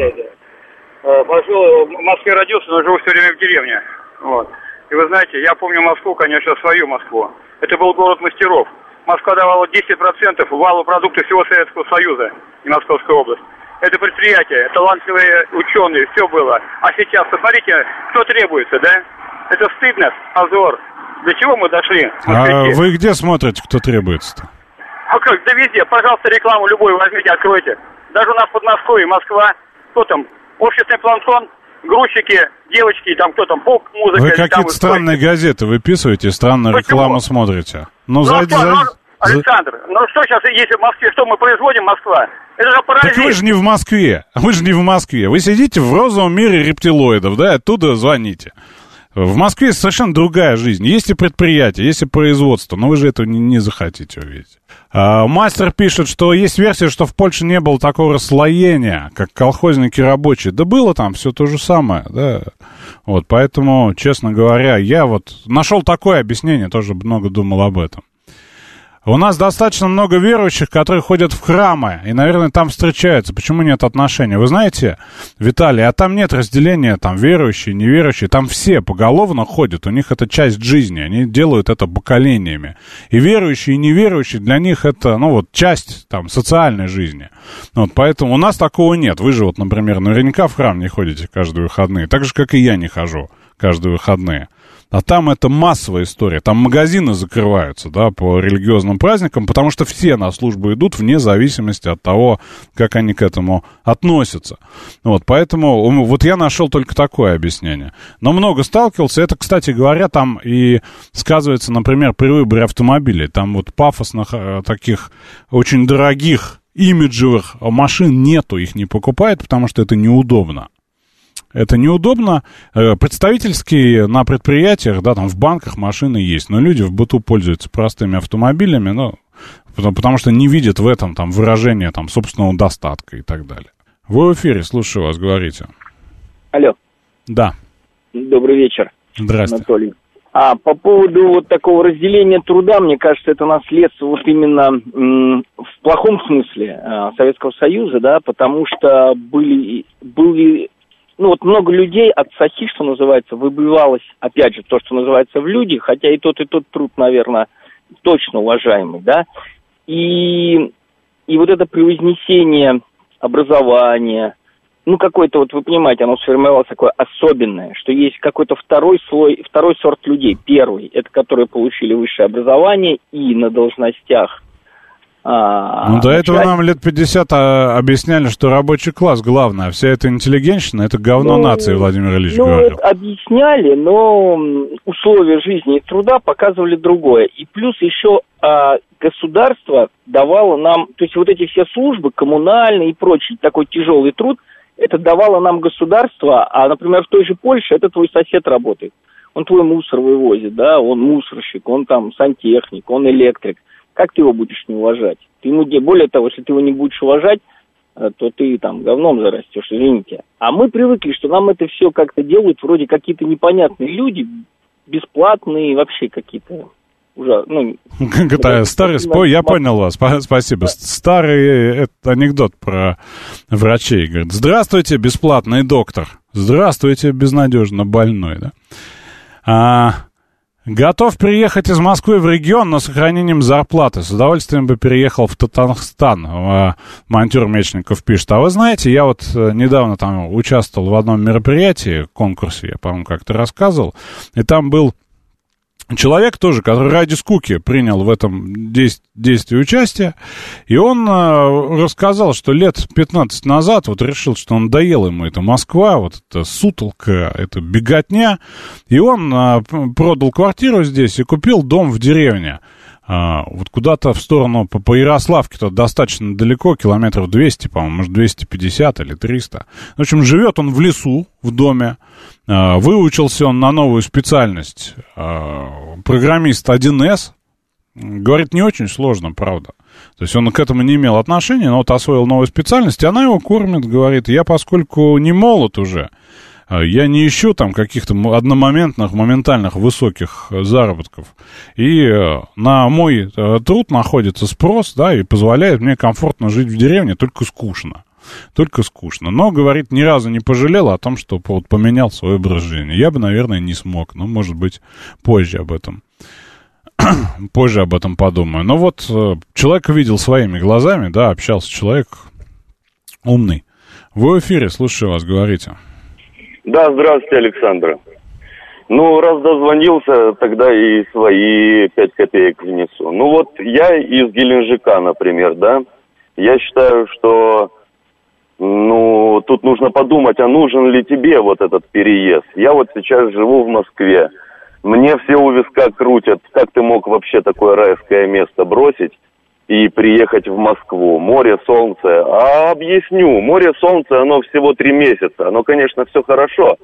Пошел, в Москве родился, но живу все время в деревне. Вот. И вы знаете, я помню Москву, конечно, свою Москву. Это был город мастеров. Москва давала десять процентов валу продуктов всего Советского Союза и Московская область. Это предприятие, талантливые ученые, все было. А сейчас, посмотрите, кто требуется, да? Это стыдно, позор. До чего мы дошли? А вы где смотрите, кто требуется-то? А как? Да везде. Пожалуйста, рекламу любую возьмите, откройте. Даже у нас под Москвой, Москва, кто там? Общественный планктон, грузчики, девочки, там кто там, поп-музыка. Вы какие-то странные газеты выписываете, странную Почему? рекламу смотрите. Ну, ну зайди, что, зайди. ну, Александр, ну что сейчас, если в Москве, что мы производим, Москва? Это же паразит. Так вы же не в Москве, вы же не в Москве. Вы сидите в розовом мире рептилоидов, да, оттуда звоните. В Москве совершенно другая жизнь. Есть и предприятия, есть и производство, но вы же этого не, не захотите увидеть. А, мастер пишет, что есть версия, что в Польше не было такого расслоения, как колхозники рабочие. Да было там все то же самое, да. Вот, поэтому, честно говоря, я вот нашел такое объяснение, тоже много думал об этом. У нас достаточно много верующих, которые ходят в храмы, и, наверное, там встречаются. Почему нет отношений? Вы знаете, Виталий, а там нет разделения, там, верующие, неверующие, там все поголовно ходят, у них это часть жизни, они делают это поколениями. И верующие, и неверующие, для них это, ну, вот, часть, там, социальной жизни. Вот, поэтому у нас такого нет. Вы же, вот, например, наверняка в храм не ходите каждые выходные, так же, как и я не хожу каждые выходные. А там это массовая история. Там магазины закрываются, да, по религиозным праздникам, потому что все на службу идут вне зависимости от того, как они к этому относятся. Вот, поэтому вот я нашел только такое объяснение. Но много сталкивался. Это, кстати говоря, там и сказывается, например, при выборе автомобилей. Там вот пафосных таких очень дорогих имиджевых машин нету, их не покупают, потому что это неудобно. Это неудобно. Представительские на предприятиях, да, там в банках машины есть, но люди в быту пользуются простыми автомобилями, ну, потому, потому что не видят в этом там выражения там собственного достатка и так далее. Вы в эфире, слушаю вас, говорите. Алло. Да. Добрый вечер. Здравствуйте. Анатолий. А по поводу вот такого разделения труда, мне кажется, это наследство вот именно м, в плохом смысле э, Советского Союза, да, потому что были, были ну вот много людей от сахи, что называется, выбивалось, опять же, то, что называется в люди, хотя и тот, и тот труд, наверное, точно уважаемый, да, и, и вот это превознесение образования, ну, какое-то, вот вы понимаете, оно сформировалось такое особенное, что есть какой-то второй слой, второй сорт людей. Первый, это которые получили высшее образование и на должностях А, ну, до начать... этого нам лет пятьдесят а, объясняли, что рабочий класс главное, а вся эта интеллигенщина, это говно ну, нации, Владимир Ильич ну, говорил. Объясняли, но условия жизни и труда показывали другое. И плюс еще а, государство давало нам, то есть вот эти все службы, коммунальные и прочий такой тяжелый труд, это давало нам государство, а, например, в той же Польше это твой сосед работает. Он твой мусор вывозит, да, он мусорщик, он там сантехник, он электрик. Как ты его будешь не уважать? Ты ему, более того, если ты его не будешь уважать, то ты там говном зарастешь, извините. А мы привыкли, что нам это все как-то делают вроде какие-то непонятные люди, бесплатные, вообще какие-то ужасные. Ну, как это, старый спой, я понял вас, спасибо. Старый это анекдот про врачей. Говорит, здравствуйте, бесплатный доктор. Здравствуйте, безнадежно больной, да? А... Готов приехать из Москвы в регион, но с сохранением зарплаты. С удовольствием бы переехал в Татарстан. Монтер Мечников пишет. А вы знаете, я вот недавно там участвовал в одном мероприятии, конкурсе, я, по-моему, как-то рассказывал. И там был человек тоже, который ради скуки принял в этом действии участие. И он э, рассказал, что лет пятнадцать назад вот решил, что надоела ему эта Москва, вот эта сутолка, эта беготня. И он э, продал квартиру здесь и купил дом в деревне. Э, вот куда-то в сторону по, по Ярославке, то достаточно далеко, километров двести, по-моему, может, двести пятьдесят или триста. В общем, живет он в лесу, в доме. Uh, выучился он на новую специальность, uh, программист один эс. Говорит, не очень сложно, правда. То есть он к этому не имел отношения, но вот освоил новую специальность, и она его кормит, говорит, я, поскольку не молод уже, uh, я не ищу там каких-то одномоментных, моментальных высоких заработков. И uh, на мой uh, труд находится спрос, да, и позволяет мне комфортно жить в деревне, только скучно. Только скучно. Но, говорит, ни разу не пожалел о том, что вот поменял свой образ жизни. Я бы, наверное, не смог. Но, может быть, позже об этом. позже об этом подумаю. Но вот человека видел своими глазами, да, общался человек умный. Вы в эфире, слушаю вас, говорите. Да, здравствуйте, Александр. Ну, раз дозвонился, тогда и свои пять копеек внесу. Ну, вот я из Геленджика, например, да. Я считаю, что... Ну, тут нужно подумать, а нужен ли тебе вот этот переезд. Я вот сейчас живу в Москве. Мне все у виска крутят. Как ты мог вообще такое райское место бросить и приехать в Москву? Море, солнце. А объясню. Море, солнце, оно всего три месяца. Оно, конечно, все хорошо.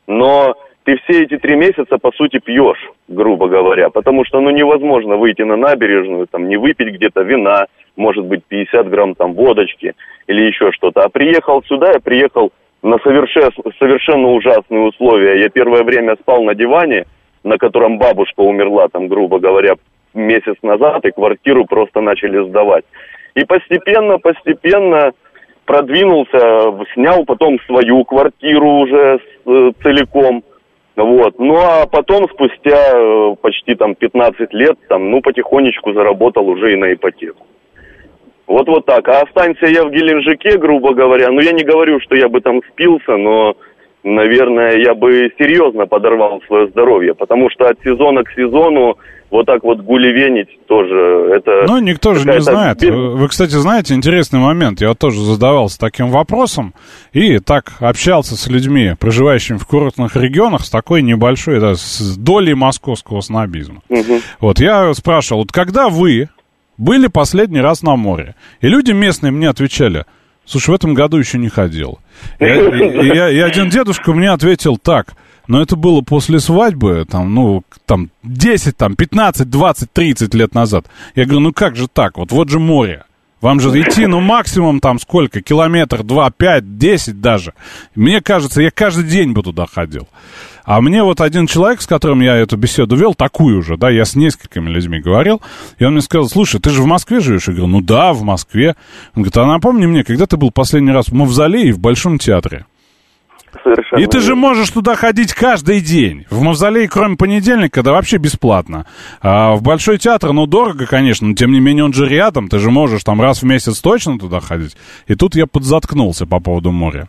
Но ты все эти три месяца, по сути, пьешь, грубо говоря. Потому что, ну, невозможно выйти на набережную, там, не выпить где-то вина, может быть, пятьдесят грамм там водочки или еще что-то. А приехал сюда, я приехал на совершенно, совершенно ужасные условия. Я первое время спал на диване, на котором бабушка умерла, там, грубо говоря, месяц назад, и квартиру просто начали сдавать. И постепенно, постепенно продвинулся, снял потом свою квартиру уже э, целиком. Вот. Ну, а потом, спустя э, почти там пятнадцать лет, там, ну, потихонечку заработал уже и на ипотеку. Вот вот так. А останься я в Геленджике, грубо говоря, ну, я не говорю, что я бы там спился, но, наверное, я бы серьезно подорвал свое здоровье, потому что от сезона к сезону вот так вот гулевенить тоже, это... Ну, никто же не знает. Вы, кстати, знаете, интересный момент. Я вот тоже задавался таким вопросом и так общался с людьми, проживающими в курортных регионах, с такой небольшой, да, с долей московского снобизма. Угу. Вот, я спрашивал, вот когда вы были последний раз на море? И люди местные мне отвечали, слушай, в этом году еще не ходил. И, и, и, и один дедушка мне ответил так, но это было после свадьбы, там, ну, там, десять, там, пятнадцать, двадцать, тридцать лет назад. Я говорю, ну как же так, вот, вот же море. Вам же идти, ну, максимум там сколько, километр, два, пять, десять даже. Мне кажется, я каждый день бы туда ходил. А мне вот один человек, с которым я эту беседу вел, такую же, да, я с несколькими людьми говорил, и он мне сказал, слушай, ты же в Москве живешь? Я говорю, ну да, в Москве. Он говорит, а напомни мне, когда ты был последний раз в Мавзолее и в Большом театре? Совершенно. И ты же можешь туда ходить каждый день. В Мавзолей, кроме понедельника, да вообще бесплатно. А в Большой театр, ну, дорого, конечно, но тем не менее он же рядом. Ты же можешь там раз в месяц точно туда ходить. И тут я подзаткнулся по поводу моря.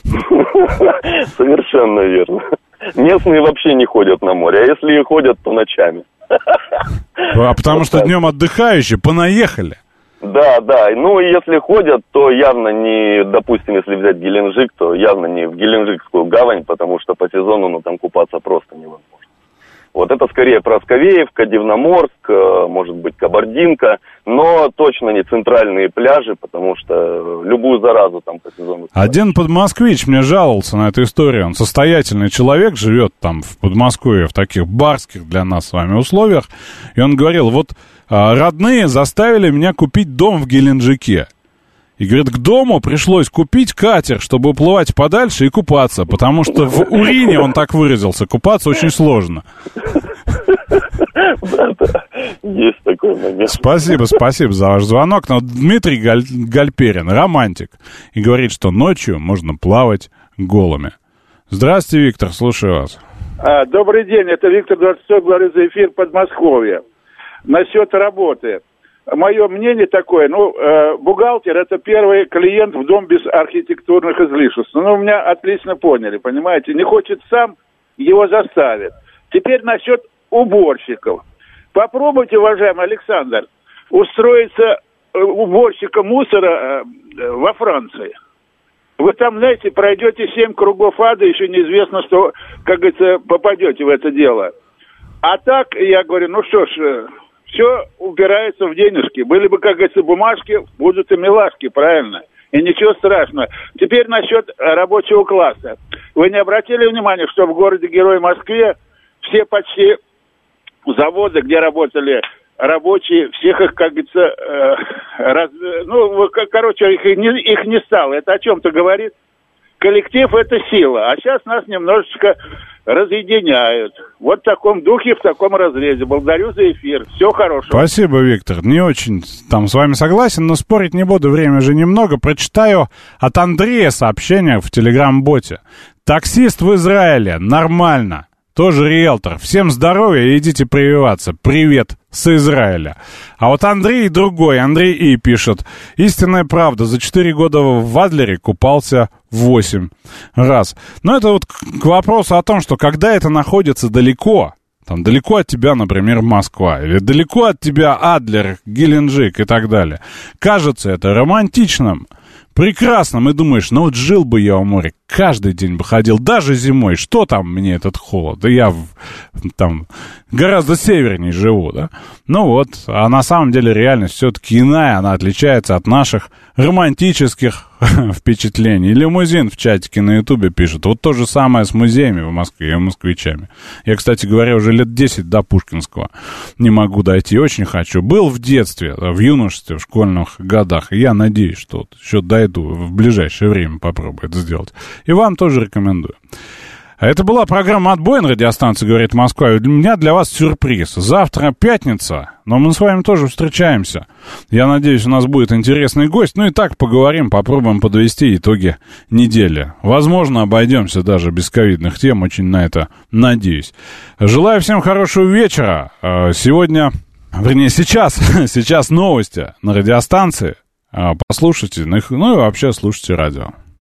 Совершенно верно. Местные вообще не ходят на море, а если и ходят, то ночами. А потому что днем отдыхающие понаехали. Да, да. Ну, и если ходят, то явно не, допустим, если взять Геленджик, то явно не в Геленджикскую гавань, потому что по сезону, ну, там купаться просто невозможно. Вот это скорее Просковеевка, Дивноморск, может быть, Кабардинка, но точно не центральные пляжи, потому что любую заразу там по сезону... Один подмосквич мне жаловался на эту историю. Он состоятельный человек, живет там в Подмосковье, в таких барских для нас с вами условиях. И он говорил, вот родные заставили меня купить дом в Геленджике. И, говорит, к дому пришлось купить катер, чтобы уплывать подальше и купаться, потому что в Урине, он так выразился, купаться очень сложно. Есть такой момент. Спасибо, спасибо за ваш звонок. Но Дмитрий Галь... Гальперин, романтик, и говорит, что ночью можно плавать голыми. Здравствуйте, Виктор, слушаю вас. А, добрый день, это Виктор Дворцов, говорю за эфир Подмосковья. Насчет работы. Мое мнение такое, ну, э, бухгалтер – это первый клиент в дом без архитектурных излишеств. Ну, меня отлично поняли, понимаете. Не хочет сам, его заставят. Теперь насчет уборщиков. Попробуйте, уважаемый Александр, устроиться уборщиком мусора э, во Франции. Вы там, знаете, пройдете семь кругов ада, еще неизвестно, что, как говорится, попадете в это дело. А так, я говорю, ну что ж... Все упирается в денежки. Были бы, как говорится, бумажки, будут и милашки, правильно? И ничего страшного. Теперь насчет рабочего класса. Вы не обратили внимания, что в городе-герой Москве все почти заводы, где работали рабочие, всех их, как говорится, э, раз, ну, короче, их не, их не стало. Это о чем-то говорит. Коллектив – это сила. А сейчас нас немножечко разъединяют. Вот в таком духе, в таком разрезе. Благодарю за эфир. Всего хорошего. Спасибо, Виктор. Не очень там с вами согласен, но спорить не буду. Время же немного. Прочитаю от Андрея сообщение в Телеграм-боте. Таксист в Израиле. Нормально. Тоже риэлтор. Всем здоровья и идите прививаться. Привет с Израиля. А вот Андрей другой. Андрей И пишет. Истинная правда. За четыре года в Адлере купался восемь раз. Но это вот к вопросу о том, что когда это находится далеко, там далеко от тебя, например, Москва, или далеко от тебя Адлер, Геленджик и так далее, кажется это романтичным, прекрасным, и думаешь, ну вот жил бы я у моря, каждый день бы ходил, даже зимой, что там мне этот холод, да я в, там гораздо севернее живу, да, ну вот, а на самом деле реальность все-таки иная, она отличается от наших романтических впечатлений. Лимузин в чатике на Ютубе пишет, вот то же самое с музеями в Москве и москвичами. Я, кстати говоря, уже лет десять до Пушкинского не могу дойти, очень хочу. Был в детстве, в юношестве, в школьных годах, и я надеюсь, что вот еще дойду, в ближайшее время попробую это сделать. И вам тоже рекомендую. А это была программа «Отбой» на радиостанции «Говорит Москва». И у меня для вас сюрприз. Завтра пятница, но мы с вами тоже встречаемся. Я надеюсь, у нас будет интересный гость. Ну и так поговорим, попробуем подвести итоги недели. Возможно, обойдемся даже без ковидных тем. Очень на это надеюсь. Желаю всем хорошего вечера. Сегодня, вернее, сейчас, сейчас новости на радиостанции. Послушайте, ну и вообще слушайте радио.